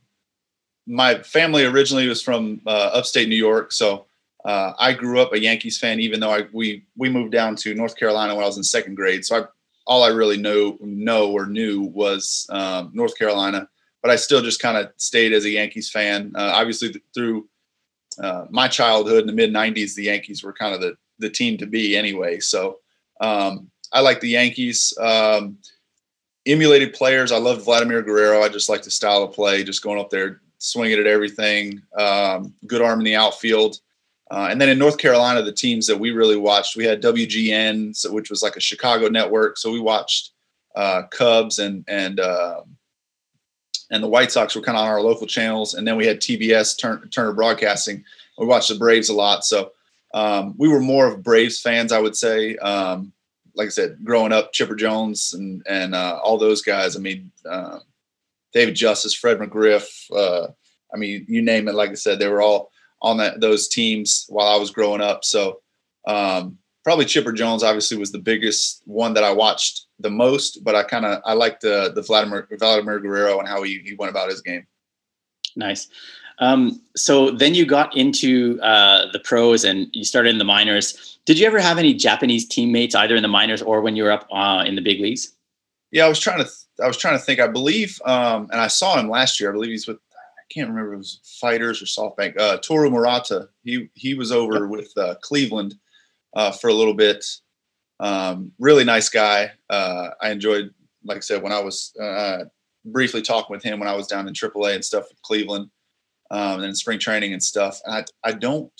my family originally was from uh, upstate New York. So uh, I grew up a Yankees fan, even though I, we, we moved down to North Carolina when I was in second grade. So I, all I really know, know or knew was um, North Carolina, but I still just kind of stayed as a Yankees fan. Uh, obviously th- through Uh, my childhood in the mid nineties, the Yankees were kind of the, the team to be anyway. So um, I like the Yankees. Um, emulated players. I loved Vladimir Guerrero. I just like the style of play, just going up there, swinging at everything. Um, good arm in the outfield. Uh, and then in North Carolina, the teams that we really watched, we had W G N, so, which was like a Chicago network. So we watched uh, Cubs and, and, uh, and the White Sox were kind of on our local channels. And then we had T B S, Turner, Turner Broadcasting. We watched the Braves a lot. So um, we were more of Braves fans, I would say. Um, like I said, growing up, Chipper Jones and and uh, all those guys. I mean, uh, David Justice, Fred McGriff. Uh, I mean, you name it. Like I said, they were all on that those teams while I was growing up. So um, probably Chipper Jones obviously was the biggest one that I watched the most, but I kind of I liked the the Vladimir Vladimir Guerrero and how he he went about his game. Nice. Um, so then you got into uh, the pros and you started in the minors. Did you ever have any Japanese teammates either in the minors or when you were up uh, in the big leagues? Yeah, I was trying to th- I was trying to think. I believe, um, and I saw him last year. I believe he's with I can't remember if it was Fighters or SoftBank. Uh, Toru Murata. He he was over with uh, Cleveland uh, for a little bit. Um, really nice guy. Uh, I enjoyed, like I said, when I was uh, briefly talking with him when I was down in triple A and stuff with Cleveland, um, and in spring training and stuff. And I, I don't,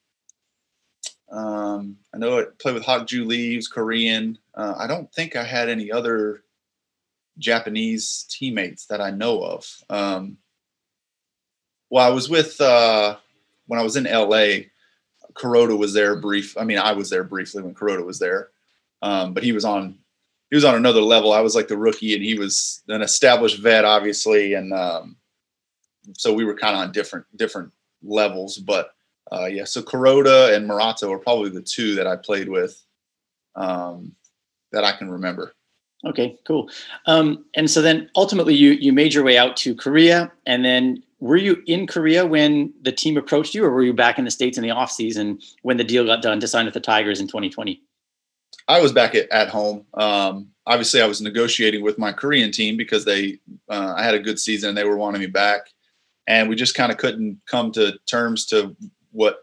um, I know I played with Hawk Ju Lee, he was Korean. Uh, I don't think I had any other Japanese teammates that I know of. Um, well, I was with, uh, when I was in L A, Kuroda was there brief. I mean, I was there briefly when Kuroda was there. Um, but he was on, he was on another level. I was like the rookie and he was an established vet, obviously. And, um, so we were kind of on different, different levels, but, uh, yeah, so Kuroda and Murata were probably the two that I played with, um, that I can remember. Okay, cool. Um, and so then ultimately you, you made your way out to Korea, and then were you in Korea when the team approached you, or were you back in the States in the off season when the deal got done to sign with the Tigers in twenty twenty? I was back at, at home. Um, obviously I was negotiating with my Korean team because they, uh, I had a good season and they were wanting me back, and we just kind of couldn't come to terms to what,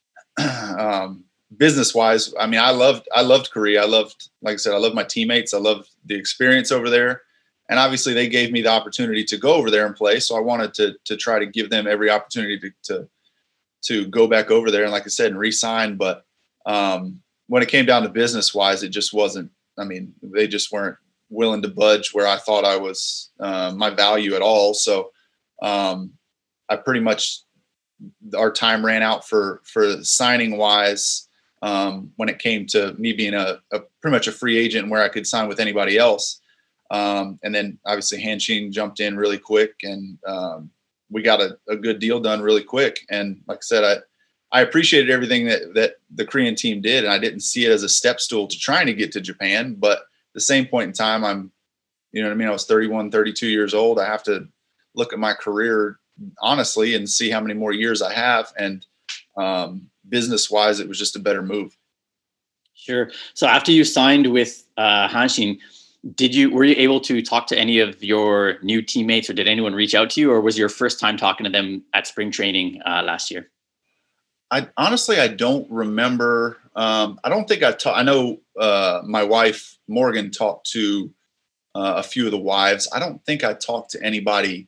um, business wise. I mean, I loved, I loved Korea. I loved, like I said, I loved my teammates. I loved the experience over there. And obviously they gave me the opportunity to go over there and play. So I wanted to, to try to give them every opportunity to, to, to go back over there. And like I said, and re-sign. But, um, when it came down to business wise, it just wasn't, I mean, they just weren't willing to budge where I thought I was, uh, my value at all. So, um, I pretty much, our time ran out for, for signing wise, um, when it came to me being a, a pretty much a free agent where I could sign with anybody else. Um, and then obviously Hanshin jumped in really quick, and, um, we got a, a good deal done really quick. And like I said, I, I appreciated everything that, that the Korean team did. And I didn't see it as a step stool to trying to get to Japan. But at the same point in time, I'm, you know what I mean? I was thirty-one, thirty-two years old. I have to look at my career honestly and see how many more years I have. And, um, business wise, it was just a better move. Sure. So after you signed with uh, Hanshin, did you, were you able to talk to any of your new teammates, or did anyone reach out to you, or was your first time talking to them at spring training uh, last year? I honestly, I don't remember. Um, I don't think I've talked. I know uh, my wife, Morgan, talked to uh, a few of the wives. I don't think I talked to anybody,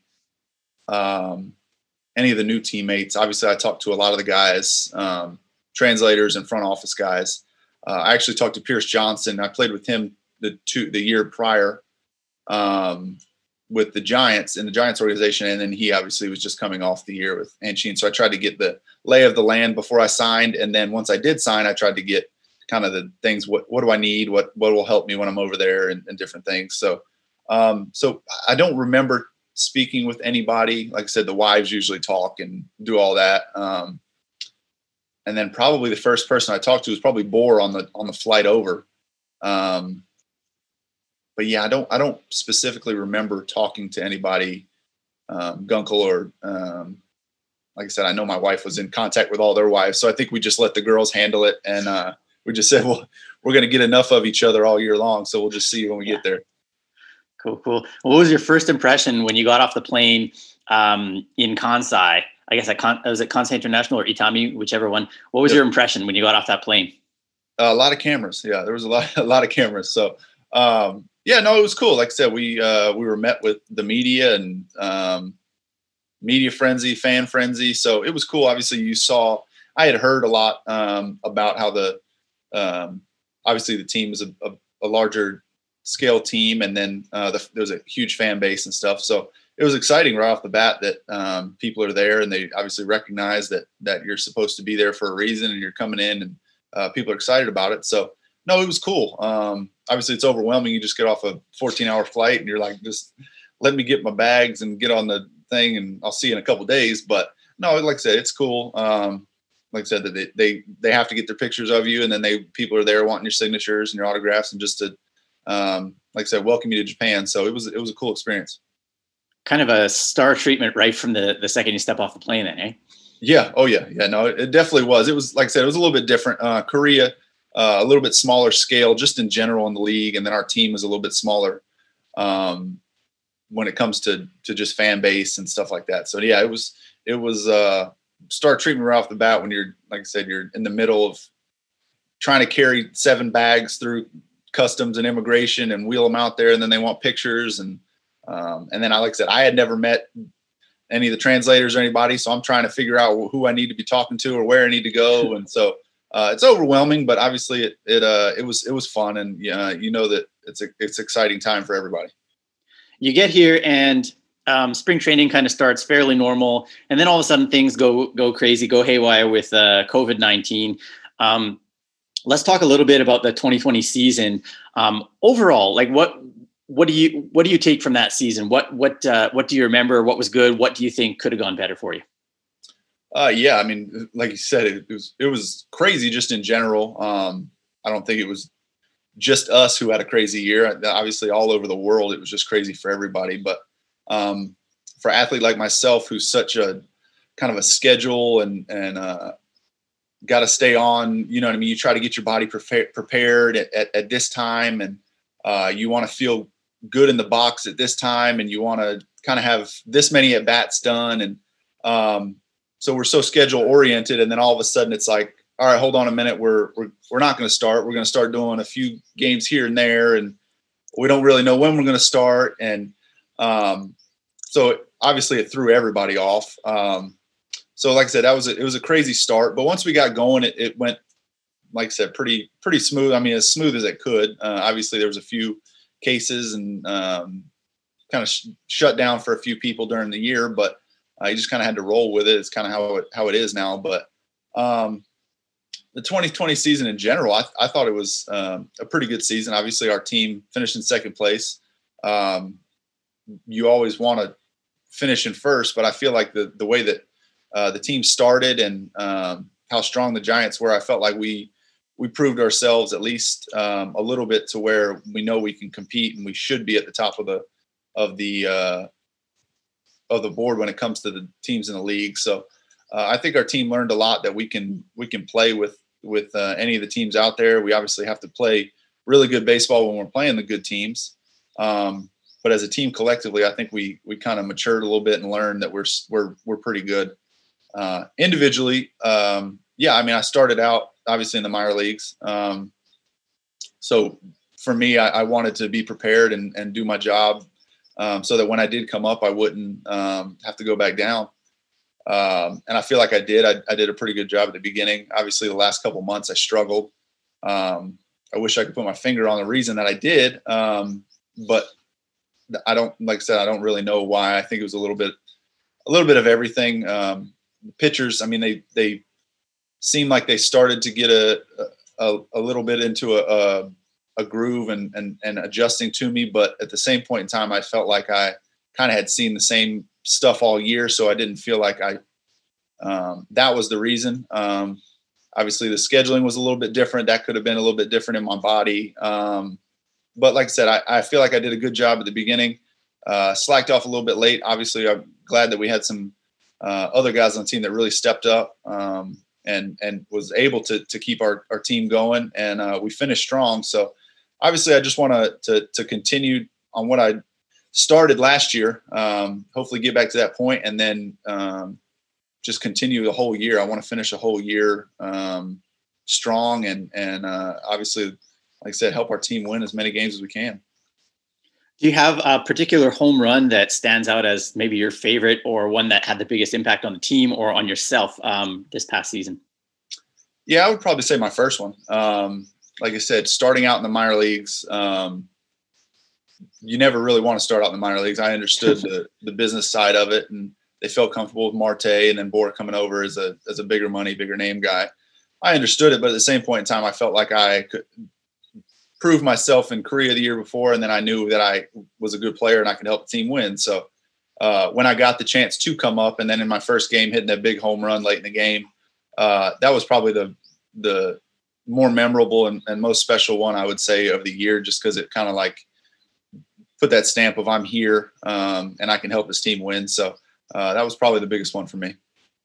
um, any of the new teammates. Obviously, I talked to a lot of the guys, um, translators and front office guys. Uh, I actually talked to Pierce Johnson. I played with him the two, the year prior um, with the Giants in the Giants organization. And then he obviously was just coming off the year with Hanshin. So I tried to get the lay of the land before I signed. And then once I did sign, I tried to get kind of the things, what, what do I need? What, what will help me when I'm over there, and, and different things. So, um, so I don't remember speaking with anybody. Like I said, the wives usually talk and do all that. Um, and then probably the first person I talked to was probably Bohr on the, on the flight over. Um, But yeah, I don't. I don't specifically remember talking to anybody, um, Gunkel or um, like I said. I know my wife was in contact with all their wives, so I think we just let the girls handle it, and uh, we just said, "Well, we're going to get enough of each other all year long, so we'll just see when we yeah. get there." Cool, cool. What was your first impression when you got off the plane um, in Kansai? I guess at Con- was it Kansai International or Itami, whichever one. What was yep. your impression when you got off that plane? Uh, a lot of cameras. Yeah, there was a lot, a lot of cameras. So. Um, Yeah, no, it was cool. Like I said, we uh, we were met with the media and um, media frenzy, fan frenzy. So it was cool. Obviously, you saw. I had heard a lot um, about how the um, obviously the team was a, a, a larger scale team, and then uh, the, there was a huge fan base and stuff. So it was exciting right off the bat that um, people are there, and they obviously recognize that that you're supposed to be there for a reason, and you're coming in, and uh, people are excited about it. So no, it was cool. Um, obviously it's overwhelming. You just get off a fourteen hour flight and you're like, just let me get my bags and get on the thing, and I'll see you in a couple of days. But no, like I said, it's cool. Um, like I said, that they, they, they have to get their pictures of you, and then they, people are there wanting your signatures and your autographs, and just to, um, like I said, welcome you to Japan. So it was, it was a cool experience. Kind of a star treatment right from the, the second you step off the plane then, eh? Yeah. Oh yeah. Yeah, no, it, it definitely was. It was, like I said, it was a little bit different. Uh, Korea, Uh, a little bit smaller scale just in general in the league. And then our team is a little bit smaller um, when it comes to, to just fan base and stuff like that. So yeah, it was, it was uh, star treatment right off the bat when you're, like I said, you're in the middle of trying to carry seven bags through customs and immigration and wheel them out there. And then they want pictures. And, um, and then I, like I said, I had never met any of the translators or anybody. So I'm trying to figure out who I need to be talking to or where I need to go. And so Uh, it's overwhelming, but obviously it it uh it was it was fun, and yeah, you know that it's a it's exciting time for everybody. You get here and um, spring training kind of starts fairly normal, and then all of a sudden things go go crazy, go haywire with uh, COVID nineteen. Um, let's talk a little bit about the twenty twenty season um, overall. Like what what do you what do you take from that season? What what uh, what do you remember? What was good? What do you think could have gone better for you? Uh, yeah, I mean, like you said, it, it was it was crazy just in general. Um, I don't think it was just us who had a crazy year. Obviously, all over the world, it was just crazy for everybody. But um, for an athlete like myself, who's such a kind of a schedule and and uh, got to stay on, you know what I mean? You try to get your body prepared prepared at, at, at this time, and uh, you want to feel good in the box at this time, and you want to kind of have this many at bats done. And um, so we're so schedule oriented. And then all of a sudden it's like, all right, hold on a minute. We're, we're, we're not going to start. We're going to start doing a few games here and there. And we don't really know when we're going to start. And um, so obviously it threw everybody off. Um, so like I said, that was, a, it was a crazy start, but once we got going, it, it went, like I said, pretty, pretty smooth. I mean, as smooth as it could. Uh, obviously there was a few cases and um, kind of sh- shut down for a few people during the year, but I uh, just kind of had to roll with it. It's kind of how it, how it is now. But um, the twenty twenty season in general, I, I thought it was um, a pretty good season. Obviously our team finished in second place. Um, you always want to finish in first, but I feel like the, the way that uh, the team started and um, how strong the Giants were, I felt like we, we proved ourselves at least um, a little bit to where we know we can compete and we should be at the top of the, of the, uh, of the board when it comes to the teams in the league. So uh, I think our team learned a lot that we can, we can play with, with uh, any of the teams out there. We obviously have to play really good baseball when we're playing the good teams. Um, but as a team collectively, I think we, we kind of matured a little bit and learned that we're, we're, we're pretty good uh, individually. Um, yeah. I mean, I started out obviously in the minor leagues. Um, so for me, I, I wanted to be prepared and, and do my job um, so that when I did come up, I wouldn't um, have to go back down. Um, and I feel like I did. I, I did a pretty good job at the beginning. Obviously, the last couple months I struggled. Um, I wish I could put my finger on the reason that I did, um, but I don't. Like I said, I don't really know why. I think it was a little bit, a little bit of everything. Um, the pitchers, I mean, they they seemed like they started to get a a, a little bit into a, a, a groove and, and and adjusting to me, but at the same point in time, I felt like I kind of had seen the same stuff all year, so I didn't feel like I um, that was the reason. Um, obviously, the scheduling was a little bit different. That could have been a little bit different in my body. Um, but like I said, I, I feel like I did a good job at the beginning. Uh, slacked off a little bit late. Obviously, I'm glad that we had some uh, other guys on the team that really stepped up um, and and was able to to keep our, our team going, and uh, we finished strong. So obviously, I just want to to continue on what I started last year, um, hopefully get back to that point and then um, just continue the whole year. I want to finish a whole year um, strong and, and uh, obviously, like I said, help our team win as many games as we can. Do you have a particular home run that stands out as maybe your favorite or one that had the biggest impact on the team or on yourself um, this past season? Yeah, I would probably say my first one. Um, like I said, starting out in the minor leagues, um, you never really want to start out in the minor leagues. I understood the, the business side of it, and they felt comfortable with Marte and then Bour coming over as a as a bigger money, bigger name guy. I understood it, but at the same point in time, I felt like I could prove myself in Korea the year before, and then I knew that I was a good player and I could help the team win. So uh, when I got the chance to come up, and then in my first game hitting that big home run late in the game, uh, that was probably the the more memorable and, and most special one, I would say, of the year, just because it kind of like put that stamp of I'm here um, and I can help this team win. So uh, that was probably the biggest one for me.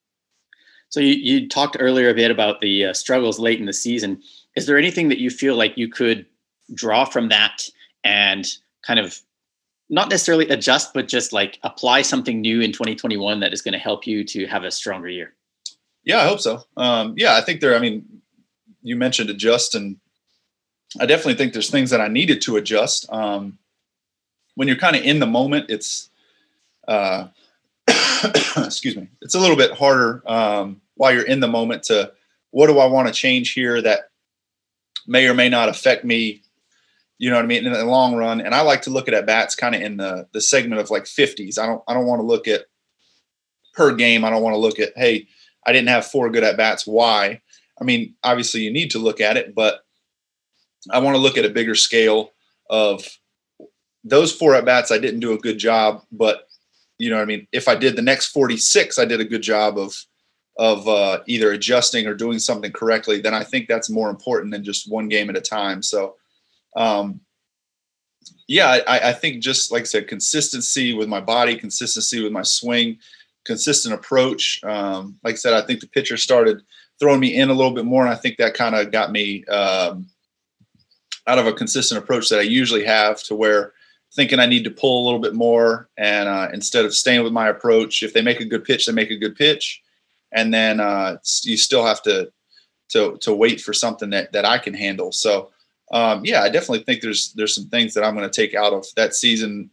So you, you talked earlier a bit about the uh, struggles late in the season. Is there anything that you feel like you could draw from that and kind of not necessarily adjust, but just like apply something new in twenty twenty-one that is going to help you to have a stronger year? Yeah, I hope so. Um, yeah, I think there, I mean, you mentioned adjust, and I definitely think there's things that I needed to adjust. Um, when you're kind of in the moment, it's, uh, excuse me, it's a little bit harder um, while you're in the moment to, what do I want to change here that may or may not affect me, you know what I mean, in the long run. And I like to look at at-bats kind of in the the segment of like fifties. I don't I don't want to look at per game. I don't want to look at, hey, I didn't have four good at-bats. Why? I mean, obviously you need to look at it, but I want to look at a bigger scale of those four at-bats. I didn't do a good job, but you know what I mean? If I did the next forty-six, I did a good job of of uh, either adjusting or doing something correctly, then I think that's more important than just one game at a time. So, um, yeah, I, I think just like I said, consistency with my body, consistency with my swing, consistent approach. Um, like I said, I think the pitcher started throwing me in a little bit more, and I think that kind of got me um, out of a consistent approach that I usually have, to where thinking I need to pull a little bit more, and uh, instead of staying with my approach, if they make a good pitch, they make a good pitch, and then uh, you still have to to to wait for something that that I can handle. So um, yeah, I definitely think there's there's some things that I'm going to take out of that season,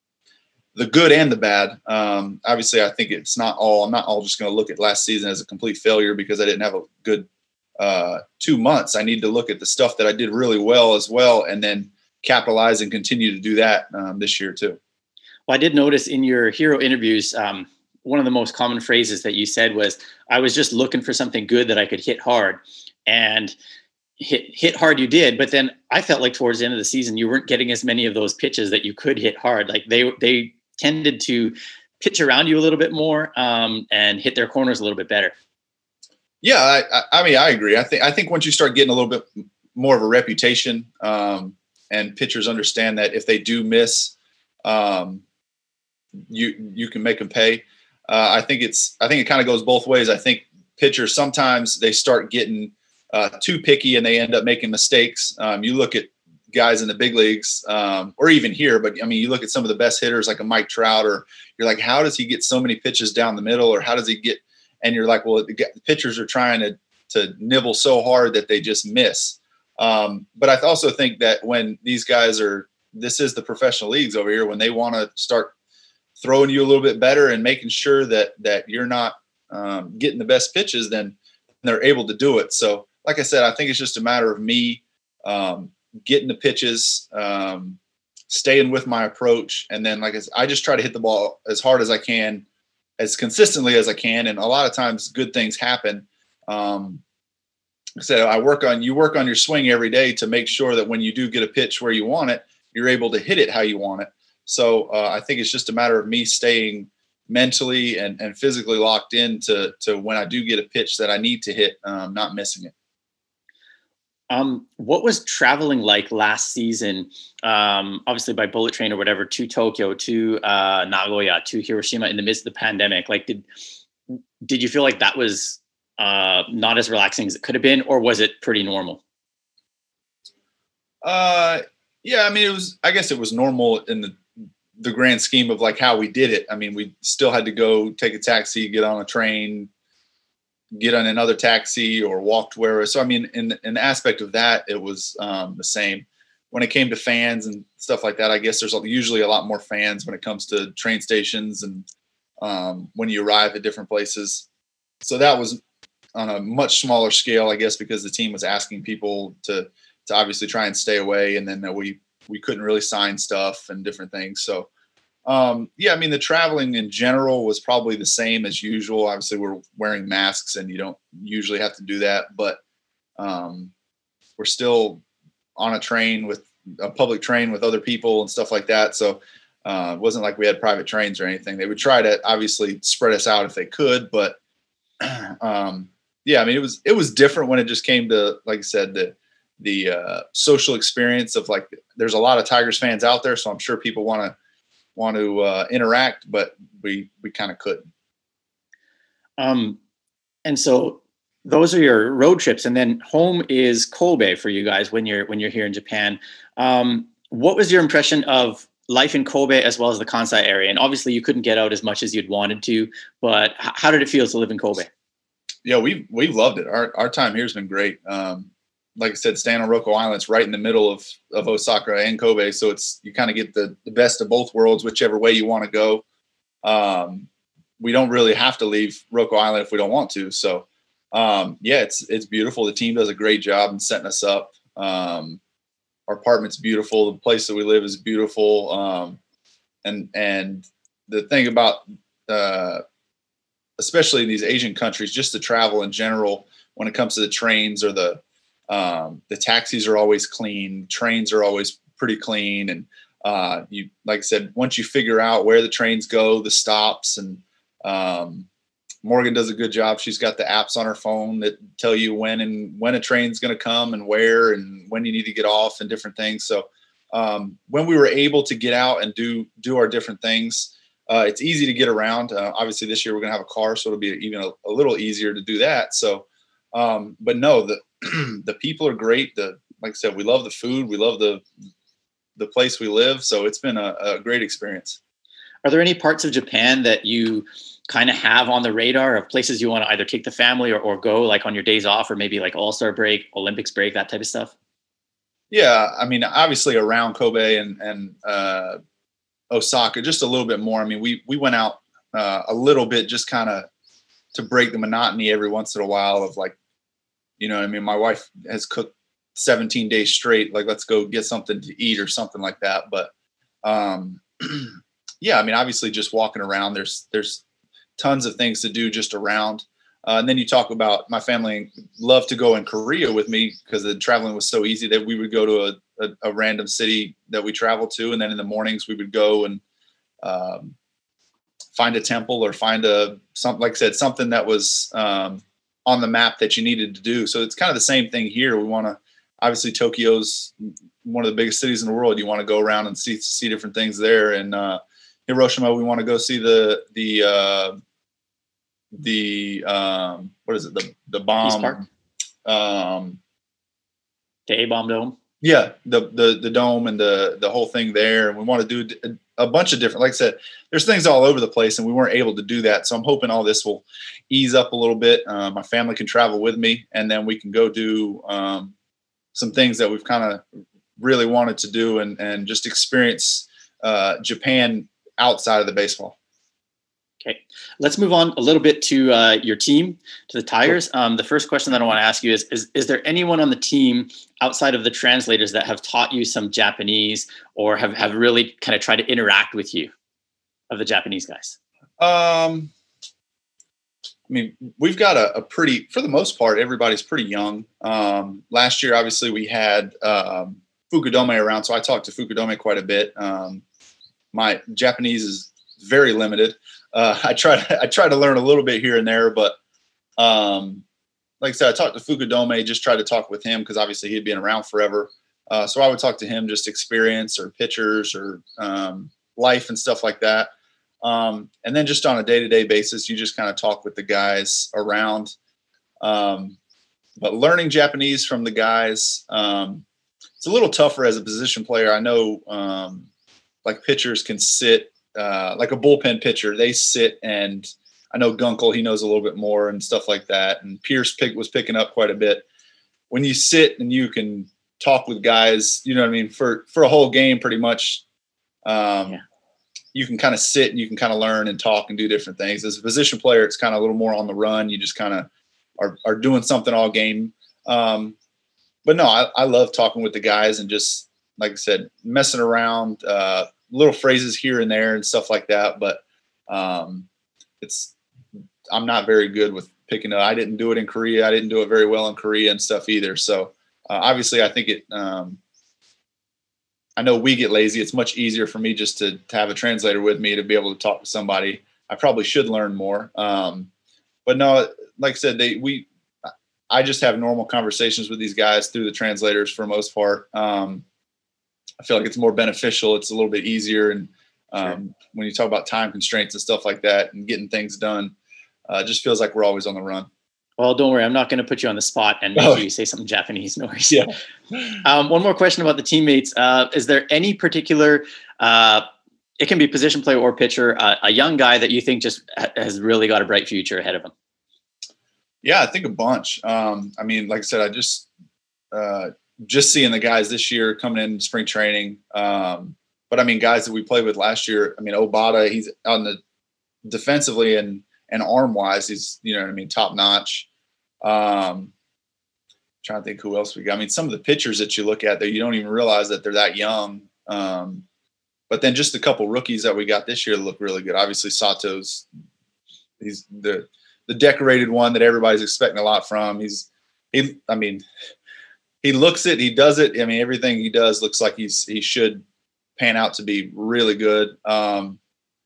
the good and the bad. Um, obviously, I think it's not all. I'm not all just going to look at last season as a complete failure because I didn't have a good uh, two months. I need to look at the stuff that I did really well as well, and then capitalize and continue to do that um, this year too. Well, I did notice in your hero interviews, um, one of the most common phrases that you said was, "I was just looking for something good that I could hit hard," and hit hit hard you did. But then I felt like towards the end of the season, you weren't getting as many of those pitches that you could hit hard. Like they they tended to pitch around you a little bit more um, and hit their corners a little bit better. Yeah, I, I mean, I agree. I think I think once you start getting a little bit more of a reputation, um, and pitchers understand that if they do miss, um, you you can make them pay. Uh, I think it's I think it kind of goes both ways. I think pitchers sometimes they start getting uh, too picky and they end up making mistakes. Um, you look at guys in the big leagues, um, or even here, but I mean, you look at some of the best hitters like a Mike Trout, or you're like, how does he get so many pitches down the middle, or how does he get? And you're like, well, the pitchers are trying to to nibble so hard that they just miss. Um, but I also think that when these guys are, this is the professional leagues over here, when they want to start throwing you a little bit better and making sure that that you're not um, getting the best pitches, then they're able to do it. So, like I said, I think it's just a matter of me um, getting the pitches, um, staying with my approach, and then, like I said, I just try to hit the ball as hard as I can, as consistently as I can, and a lot of times good things happen. Um, So I work on, you work on your swing every day to make sure that when you do get a pitch where you want it, you're able to hit it how you want it. So uh, I think it's just a matter of me staying mentally and, and physically locked in to, to when I do get a pitch that I need to hit, um, not missing it. Um, what was traveling like last season? Um, obviously by bullet train or whatever, to Tokyo, to uh, Nagoya, to Hiroshima in the midst of the pandemic. Like, did, did you feel like that was uh not as relaxing as it could have been, or was it pretty normal? Uh yeah, I mean, it was, I guess it was normal in the the grand scheme of like how we did it. I mean, we still had to go take a taxi, get on a train, get on another taxi, or walk to where. So I mean, in in the aspect of that, it was um the same. When it came to fans and stuff like that, I guess there's usually a lot more fans when it comes to train stations and um when you arrive at different places. So that was on a much smaller scale, I guess, because the team was asking people to to obviously try and stay away, and then we we couldn't really sign stuff and different things. So um, yeah, I mean, the traveling in general was probably the same as usual. Obviously, we're wearing masks, and you don't usually have to do that, but um, we're still on a train with a public train with other people and stuff like that. So uh, it wasn't like we had private trains or anything. They would try to obviously spread us out if they could, but um, yeah, I mean, it was, it was different when it just came to, like I said, the, the, uh, social experience of like, there's a lot of Tigers fans out there. So I'm sure people want to, want to, uh, interact, but we, we kind of couldn't. Um, and so those are your road trips, and then home is Kobe for you guys when you're, when you're here in Japan. Um, what was your impression of life in Kobe as well as the Kansai area? And obviously you couldn't get out as much as you'd wanted to, but h- how did it feel to live in Kobe? Yeah, we've, we've loved it. Our, our time here has been great. Um, like I said, staying on Roko Island, it's right in the middle of, of Osaka and Kobe. So it's, you kind of get the, the best of both worlds, whichever way you want to go. Um, we don't really have to leave Roko Island if we don't want to. So um, yeah, it's, it's beautiful. The team does a great job in setting us up. Um, our apartment's beautiful. The place that we live is beautiful. Um, and, and the thing about, uh, especially in these Asian countries, just the travel in general, when it comes to the trains or the, um, the taxis are always clean. Trains are always pretty clean. And, uh, you, like I said, once you figure out where the trains go, the stops, and, um, Morgan does a good job. She's got the apps on her phone that tell you when and when a train's going to come and where and when you need to get off and different things. So, um, when we were able to get out and do, do our different things, Uh, it's easy to get around. Uh, obviously, this year we're going to have a car, so it'll be even a, a little easier to do that. So, um, but no, the the people are great. The like I said, we love the food. We love the the place we live. So it's been a, a great experience. Are there any parts of Japan that you kind of have on the radar of places you want to either take the family or, or go like on your days off, or maybe like All-Star break, Olympics break, that type of stuff? Yeah. I mean, obviously around Kobe and, and uh, Osaka, just a little bit more. I mean, we, we went out uh, a little bit just kind of to break the monotony every once in a while of like, you know what I mean? My wife has cooked seventeen days straight. Like, let's go get something to eat or something like that. But um, yeah, I mean, obviously just walking around, there's, there's tons of things to do just around. Uh, and then you talk about my family loved to go in Korea with me because the traveling was so easy that we would go to a, a, a random city that we traveled to. And then in the mornings we would go and um, find a temple or find a, something, like I said, something that was um, on the map that you needed to do. So it's kind of the same thing here. We want to, obviously Tokyo's one of the biggest cities in the world. You want to go around and see, see different things there. And uh, Hiroshima, we want to go see the, the, uh, the, um, what is it? The, the bomb, um, the A-bomb dome. Yeah. The, the, the dome and the, the whole thing there. And we want to do a, a bunch of different, like I said, there's things all over the place and we weren't able to do that. So I'm hoping all this will ease up a little bit. Uh, my family can travel with me and then we can go do, um, some things that we've kind of really wanted to do and, and just experience uh, Japan outside of the baseball. Okay. Let's move on a little bit to uh, your team, to the Tigers. Um, the first question that I want to ask you is, is, is there anyone on the team outside of the translators that have taught you some Japanese or have, have really kind of tried to interact with you of the Japanese guys? Um, I mean, we've got a, a pretty, for the most part, everybody's pretty young. Um, last year, obviously, we had um, Fukudome around, so I talked to Fukudome quite a bit. Um, my Japanese is very limited. Uh, I try to I try to learn a little bit here and there, but um, like I said, I talked to Fukudome, just tried to talk with him because obviously he'd been around forever. Uh, so I would talk to him, just experience or pictures or um, life and stuff like that. Um, and then just on a day-to-day basis, you just kind of talk with the guys around. Um, but learning Japanese from the guys, um, it's a little tougher as a position player. I know um, like pitchers can sit, uh, like a bullpen pitcher, they sit and I know Gunkel, he knows a little bit more and stuff like that. And Pierce pick, was picking up quite a bit. When you sit and you can talk with guys, you know what I mean, for, for a whole game pretty much, um, yeah. You can kind of sit and you can kind of learn and talk and do different things. As a position player, it's kind of a little more on the run. You just kind of are, are doing something all game. Um, but no, I, I love talking with the guys and just, like I said, messing around, uh, little phrases here and there and stuff like that. But um, it's, I'm not very good with picking up. I didn't do it in Korea. I didn't do it very well in Korea and stuff either. So uh, obviously I think it, um, I know we get lazy. It's much easier for me just to, to have a translator with me to be able to talk to somebody. I probably should learn more. Um, but no, like I said, they, we, I just have normal conversations with these guys through the translators for the most part. Um, I feel like it's more beneficial. It's a little bit easier. And um, sure. When you talk about time constraints and stuff like that and getting things done, uh, it just feels like we're always on the run. Well, don't worry. I'm not going to put you on the spot and make oh. you say something Japanese. No worries. Yeah. um, one more question about the teammates. Uh, is there any particular, uh, it can be position player or pitcher, uh, a young guy that you think just ha- has really got a bright future ahead of him? Yeah, I think a bunch. Um, I mean, like I said, I just, uh, just seeing the guys this year coming in spring training. Um, but I mean, guys that we played with last year, I mean, Obata, he's on the defensively and, and arm wise, he's, you know what I mean, top notch. Um, trying to think who else we got. I mean, some of the pitchers that you look at there, you don't even realize that they're that young. Um, but then just a couple rookies that we got this year look really good. Obviously Sato's, he's the, the decorated one that everybody's expecting a lot from. He's, he, I mean, he looks it, he does it. I mean, everything he does looks like he's, he should pan out to be really good. Um,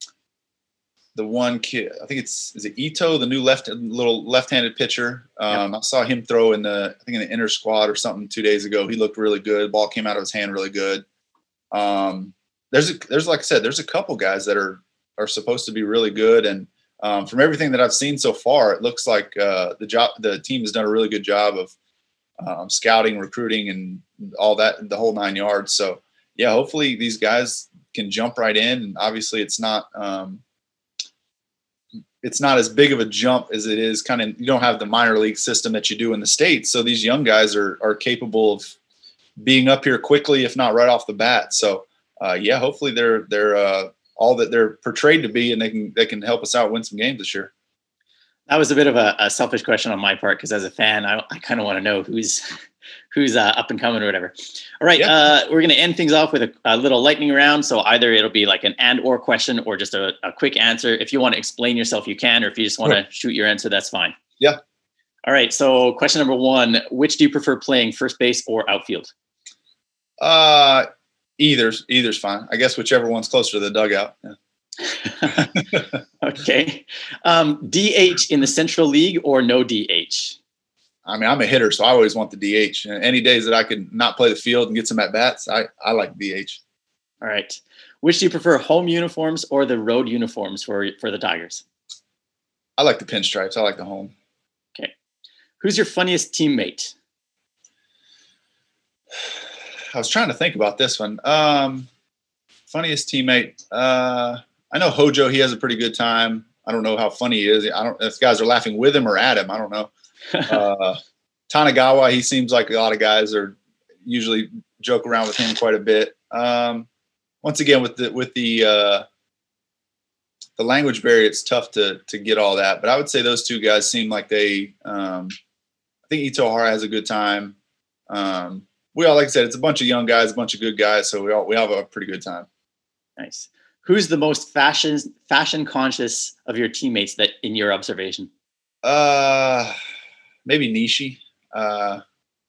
the one kid, I think it's, is it Ito, the new left, little left-handed pitcher. Um, yep. I saw him throw in the, I think in the inner squad or something two days ago. He looked really good. Ball came out of his hand really good. Um, there's, a, there's, like I said, there's a couple guys that are, are supposed to be really good. And um, from everything that I've seen so far, it looks like uh, the job, the team has done a really good job of um, scouting, recruiting, and all that, the whole nine yards. So yeah, hopefully these guys can jump right in. And obviously it's not, um, it's not as big of a jump as it is kind of, you don't have the minor league system that you do in the States. So these young guys are, are capable of being up here quickly, if not right off the bat. So uh, yeah, hopefully they're, they're uh, all that they're portrayed to be, and they can, they can help us out win some games this year. That was a bit of a, a selfish question on my part, because as a fan, I, I kind of want to know who's who's uh, up and coming or whatever. All right, yeah. uh, we're going to end things off with a, a little lightning round. So either it'll be like an and or question, or just a, a quick answer. If you want to explain yourself, you can, or if you just want to sure. shoot your answer, that's fine. Yeah. All right. So question number one: which do you prefer playing, first base or outfield? Uh, either's either's fine. I guess whichever one's closer to the dugout. Yeah. Okay. Um, D H in the Central League or no D H? I mean, I'm a hitter, so I always want the D H. Any days that I can not play the field and get some at-bats, I, I like D H. All right. Which do you prefer, home uniforms or the road uniforms for, for the Tigers? I like the pinstripes. I like the home. Okay. Who's your funniest teammate? I was trying to think about this one. Um, funniest teammate. Uh, I know Hojo, he has a pretty good time. I don't know how funny he is. I don't if guys are laughing with him or at him. I don't know. Uh, Tanagawa, he seems like a lot of guys are usually joke around with him quite a bit. Um, once again, with the with the uh, the language barrier, it's tough to to get all that. But I would say those two guys seem like they. Um, I think Ito Hara has a good time. Um, we all, like I said, it's a bunch of young guys, a bunch of good guys, so we all we all have a pretty good time. Nice. Who's the most fashion fashion conscious of your teammates that in your observation? Uh, maybe Nishi. Uh,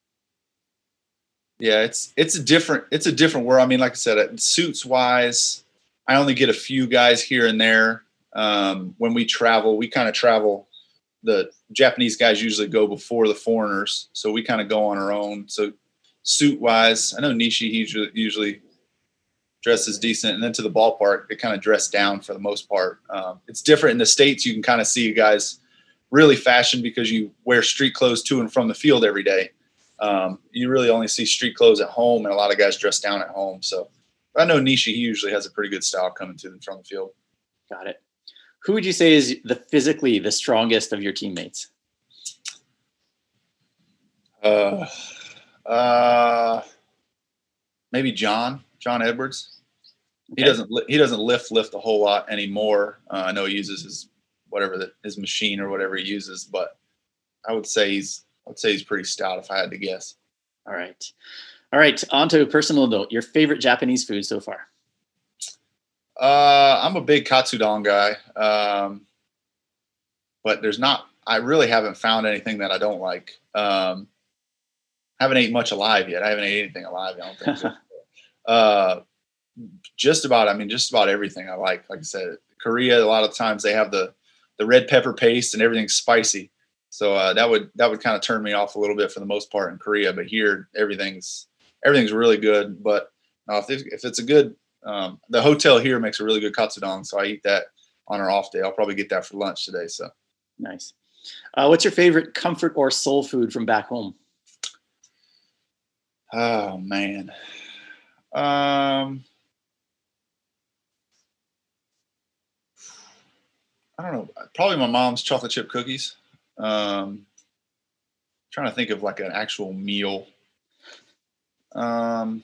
yeah, it's it's a different it's a different world. I mean, like I said, suits wise, I only get a few guys here and there. Um, when we travel, we kind of travel. The Japanese guys usually go before the foreigners, so we kind of go on our own. So suit wise, I know Nishi he usually, usually dresses decent, and then to the ballpark, they kind of dress down for the most part. Um, it's different in the States. You can kind of see you guys really fashion because you wear street clothes to and from the field every day. Um, you really only see street clothes at home, and a lot of guys dress down at home. So I know Nishi, he usually has a pretty good style coming to and from the field. Got it. Who would you say is the physically the strongest of your teammates? Uh, uh, maybe John, John Edwards. Okay. He doesn't, he doesn't lift, lift a whole lot anymore. Uh, I know he uses his, whatever the, his machine or whatever he uses, but I would say he's, I would say he's pretty stout if I had to guess. All right. All right. On to a personal note, your favorite Japanese food so far? Uh, I'm a big katsudon guy. Um, but there's not, I really haven't found anything that I don't like. Um, haven't ate much alive yet. I haven't ate anything alive. I don't think so. uh, just about, I mean, just about everything I like. Like I said, Korea, a lot of times they have the, the red pepper paste and everything's spicy. So uh, that would, that would kind of turn me off a little bit for the most part in Korea, but here everything's, everything's really good. But uh, if, if it's a good, um, the hotel here makes a really good katsudon. So I eat that on our off day. I'll probably get that for lunch today. So nice. Uh, what's your favorite comfort or soul food from back home? Oh man. Um, I don't know. Probably my mom's chocolate chip cookies. Um, trying to think of like an actual meal. Um,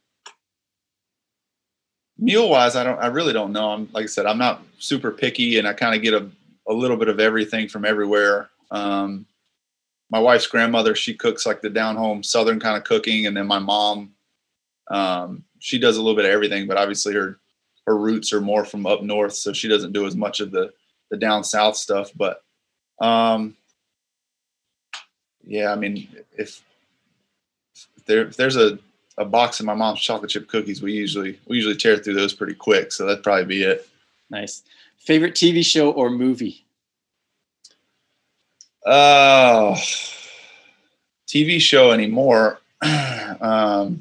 meal wise, I don't, I really don't know. I'm, like I said, I'm not super picky, and I kind of get a, a little bit of everything from everywhere. Um, my wife's grandmother, she cooks like the down home Southern kind of cooking. And then my mom, um, she does a little bit of everything, but obviously her, her roots are more from up north. So she doesn't do as much of the, the down South stuff, but, um, yeah, I mean, if, if there, if there's a, a box of my mom's chocolate chip cookies, we usually, we usually tear through those pretty quick. So that'd probably be it. Nice. Favorite T V show or movie? Uh, T V show anymore. um,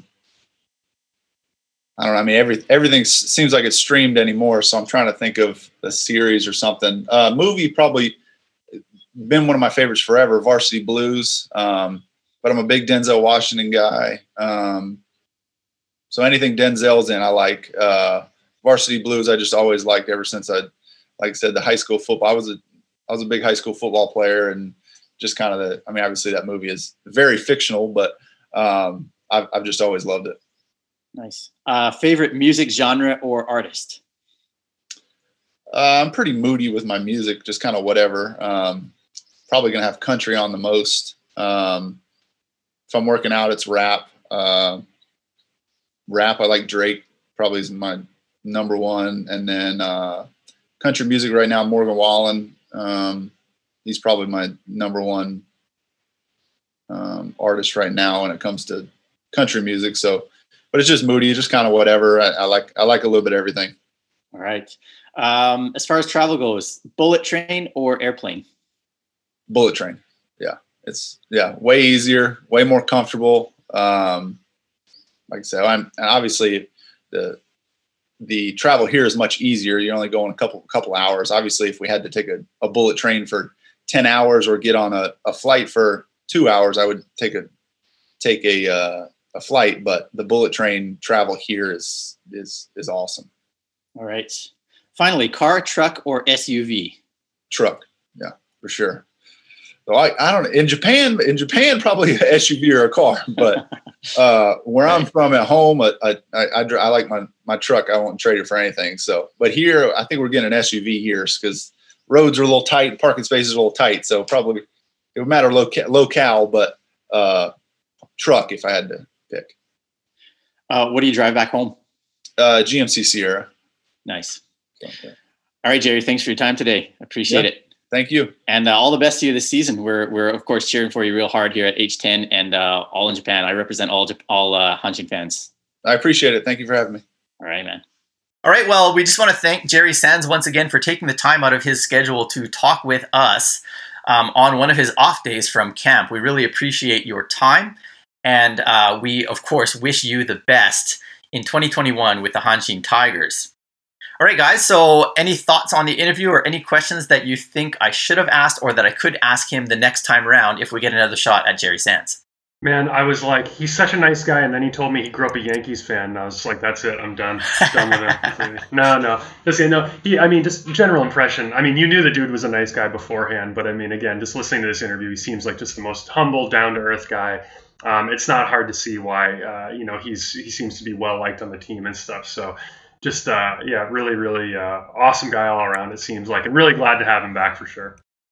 I don't know. I mean, every, everything seems like it's streamed anymore. So I'm trying to think of a series or something. Uh, movie, probably been one of my favorites forever. Varsity Blues. Um, but I'm a big Denzel Washington guy. Um, so anything Denzel's in, I like. Uh, Varsity Blues, I just always liked ever since I, like I said, the high school football. I was a, I was a big high school football player, and just kind of the. I mean, obviously that movie is very fictional, but um, I've I've just always loved it. Nice. Uh, favorite music genre or artist? Uh, I'm pretty moody with my music, just kind of whatever. Um, probably gonna have country on the most. Um, if I'm working out, it's rap. Uh, rap, I like Drake. Probably is my number one, and then uh, country music right now, Morgan Wallen. Um, he's probably my number one um, artist right now when it comes to country music. So, but it's just moody, just kind of whatever. I, I like I like a little bit of everything. All right. Um, as far as travel goes, bullet train or airplane? Bullet train. Yeah, it's yeah way easier, way more comfortable. Um, like I said, I'm and obviously the the travel here is much easier. You're only going a couple couple hours. Obviously, if we had to take a, a bullet train for ten hours or get on a, a flight for two hours, I would take a take a uh, a flight. But the bullet train travel here is is is awesome. All right. Finally, car, truck, or S U V? Truck, yeah, for sure. So I, I don't in Japan. In Japan, probably an S U V or a car. But uh, where I'm from at home, I I, I, I, I like my my truck. I won't trade it for anything. So, but here, I think we're getting an S U V here because roads are a little tight, parking spaces are a little tight. So probably it would matter loca- locale, but uh, truck if I had to pick. Uh, what do you drive back home? Uh, G M C Sierra. Nice. Okay. All right, Jerry. Thanks for your time today. I appreciate yeah. it. Thank you. And uh, all the best to you this season. We're, we're of course, cheering for you real hard here at H ten and uh, All in Japan. I represent all all uh, Hanshin fans. I appreciate it. Thank you for having me. All right, man. All right, well, we just want to thank Jerry Sands once again for taking the time out of his schedule to talk with us um, on one of his off days from camp. We really appreciate your time. And uh, we, of course, wish you the best in twenty twenty-one with the Hanshin Tigers. All right, guys, so any thoughts on the interview or any questions that you think I should have asked or that I could ask him the next time around if we get another shot at Jerry Sands? Man, I was like, he's such a nice guy, and then he told me he grew up a Yankees fan, and I was just like, that's it, I'm done. Done with it. No, no. Just, you know, he, I mean, just general impression. I mean, you knew the dude was a nice guy beforehand, but I mean, again, just listening to this interview, he seems like just the most humble, down-to-earth guy. Um, it's not hard to see why, uh, you know, he's he seems to be well-liked on the team and stuff, so... Just, uh, yeah, really, really uh, awesome guy all around, it seems like. I'm really glad to have him back for sure.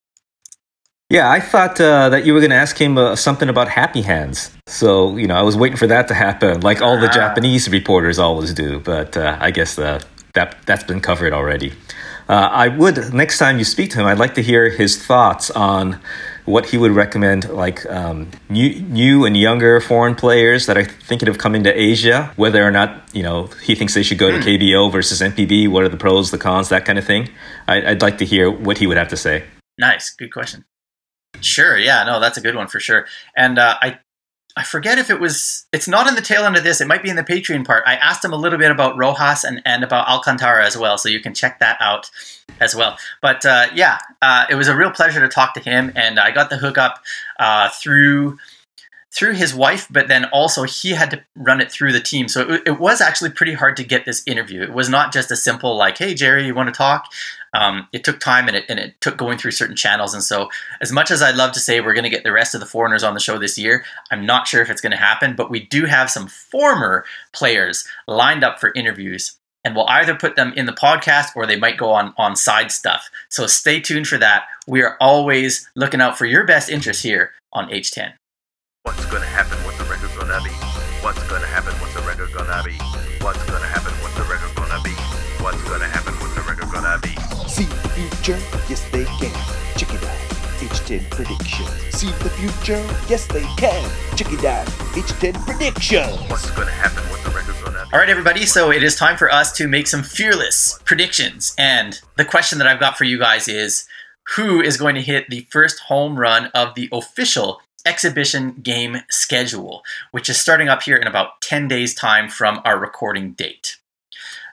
Yeah, I thought uh, that you were going to ask him uh, something about Happy Hands. So, you know, I was waiting for that to happen, like all the ah. Japanese reporters always do. But uh, I guess uh, that, that's been covered already. Uh, I would, next time you speak to him, I'd like to hear his thoughts on what he would recommend, like um, new, new and younger foreign players that are thinking of coming to Asia, whether or not, you know, he thinks they should go to K B O versus N P B. What are the pros, the cons, that kind of thing. I, I'd like to hear what he would have to say. Nice. Good question. Sure. Yeah, no, that's a good one for sure. And uh, I I forget if it was, it's not in the tail end of this. It might be in the Patreon part. I asked him a little bit about Rojas and, and about Alcantara as well. So you can check that out as well. But uh, yeah, uh, it was a real pleasure to talk to him. And I got the hookup uh, through through his wife, but then also he had to run it through the team. So it, it was actually pretty hard to get this interview. It was not just a simple like, hey, Jerry, you want to talk? Um, it took time and it, and it took going through certain channels. And so as much as I'd love to say we're going to get the rest of the foreigners on the show this year, I'm not sure if it's going to happen, but we do have some former players lined up for interviews. And we'll either put them in the podcast or they might go on, on side stuff. So stay tuned for that. We are always looking out for your best interest here on H ten. What's gonna happen? What's the record gonna be? What's gonna happen? What's the record gonna be? What's gonna happen? What's the record gonna be? What's gonna happen? What's the record gonna be? See the future? Yes, they can. Check it out. H ten predictions. See the future? Yes, they can. Check it out. H ten predictions. What's gonna happen? What's the record gonna be? All right, everybody. So it is time for us to make some fearless predictions. And the question that I've got for you guys is, who is going to hit the first home run of the official exhibition game schedule, which is starting up here in about ten days time from our recording date?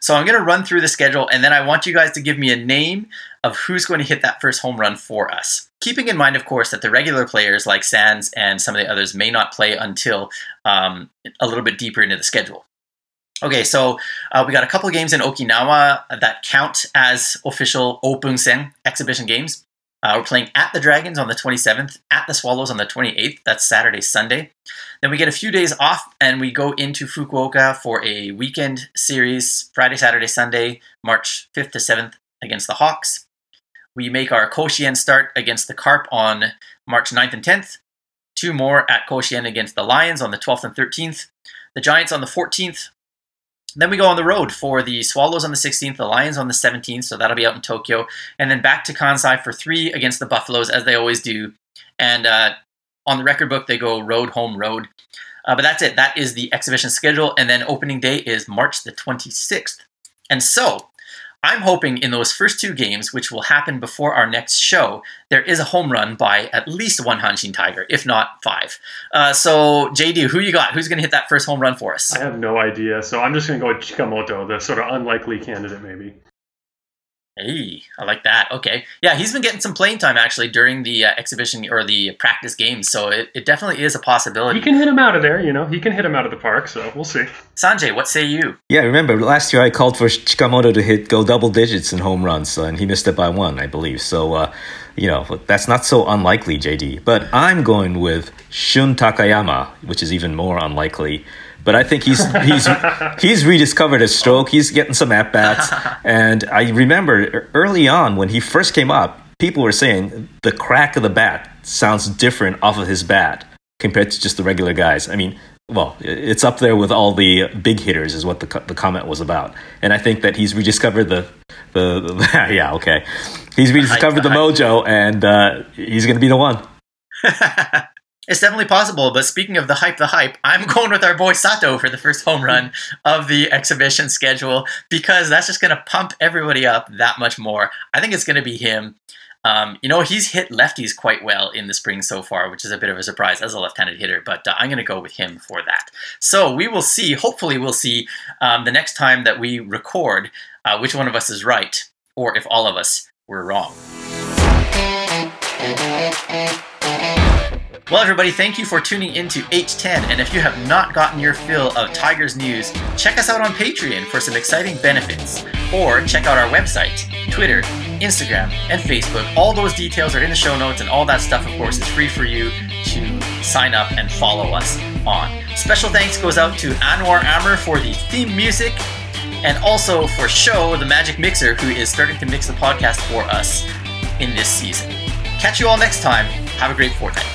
So I'm going to run through the schedule, and then I want you guys to give me a name of who's going to hit that first home run for us. Keeping in mind, of course, that the regular players like Sands and some of the others may not play until um, a little bit deeper into the schedule. Okay, so uh, we got a couple of games in Okinawa that count as official Opunsen exhibition games. Uh, we're playing at the Dragons on the twenty-seventh, at the Swallows on the twenty-eighth. That's Saturday, Sunday. Then we get a few days off and we go into Fukuoka for a weekend series, Friday, Saturday, Sunday, March fifth to seventh against the Hawks. We make our Koshien start against the Carp on March ninth and tenth. Two more at Koshien against the Lions on the twelfth and thirteenth. The Giants on the fourteenth. Then we go on the road for the Swallows on the sixteenth, the Lions on the seventeenth, so that'll be out in Tokyo. And then back to Kansai for three against the Buffaloes, as they always do. And uh, on the record book, they go road, home, road. Uh, but that's it. That is the exhibition schedule. And then opening day is March the twenty-sixth. And so I'm hoping in those first two games, which will happen before our next show, there is a home run by at least one Hanshin Tiger, if not five. Uh, so, J D, who you got? Who's going to hit that first home run for us? I have no idea, so I'm just going to go with Chikamoto, the sort of unlikely candidate, maybe. Hey, I like that. Okay. Yeah, he's been getting some playing time, actually, during the uh, exhibition or the practice games, so it, it definitely is a possibility. He can hit him out of there, you know. He can hit him out of the park, so we'll see. Sanjay, what say you? Yeah, remember, last year I called for Chikamoto to hit go double digits in home runs, uh, and he missed it by one, I believe. So, uh, you know, that's not so unlikely, J D. But I'm going with Shun Takayama, which is even more unlikely. But I think he's he's he's rediscovered his stroke. He's getting some at bats, and I remember early on when he first came up, people were saying the crack of the bat sounds different off of his bat compared to just the regular guys. I mean, well, it's up there with all the big hitters, is what the the comment was about. And I think that he's rediscovered the the, the yeah okay, he's rediscovered the mojo, and uh, he's going to be the one. It's definitely possible, but speaking of the hype, the hype, I'm going with our boy Sato for the first home run of the exhibition schedule, because that's just going to pump everybody up that much more. I think it's going to be him. Um, you know, he's hit lefties quite well in the spring so far, which is a bit of a surprise as a left-handed hitter, but uh, I'm going to go with him for that. So we will see, hopefully we'll see um, the next time that we record uh, which one of us is right, or if all of us were wrong. Well, everybody, thank you for tuning into H ten, and if you have not gotten your fill of Tigers news, check us out on Patreon for some exciting benefits, or check out our website, Twitter, Instagram, and Facebook. All those details are in the show notes, and all that stuff, of course, is free for you to sign up and follow us on. Special thanks goes out to Anwar Amr for the theme music, and also for Show, the Magic Mixer, who is starting to mix the podcast for us in this season. Catch you all next time. Have a great fortnight.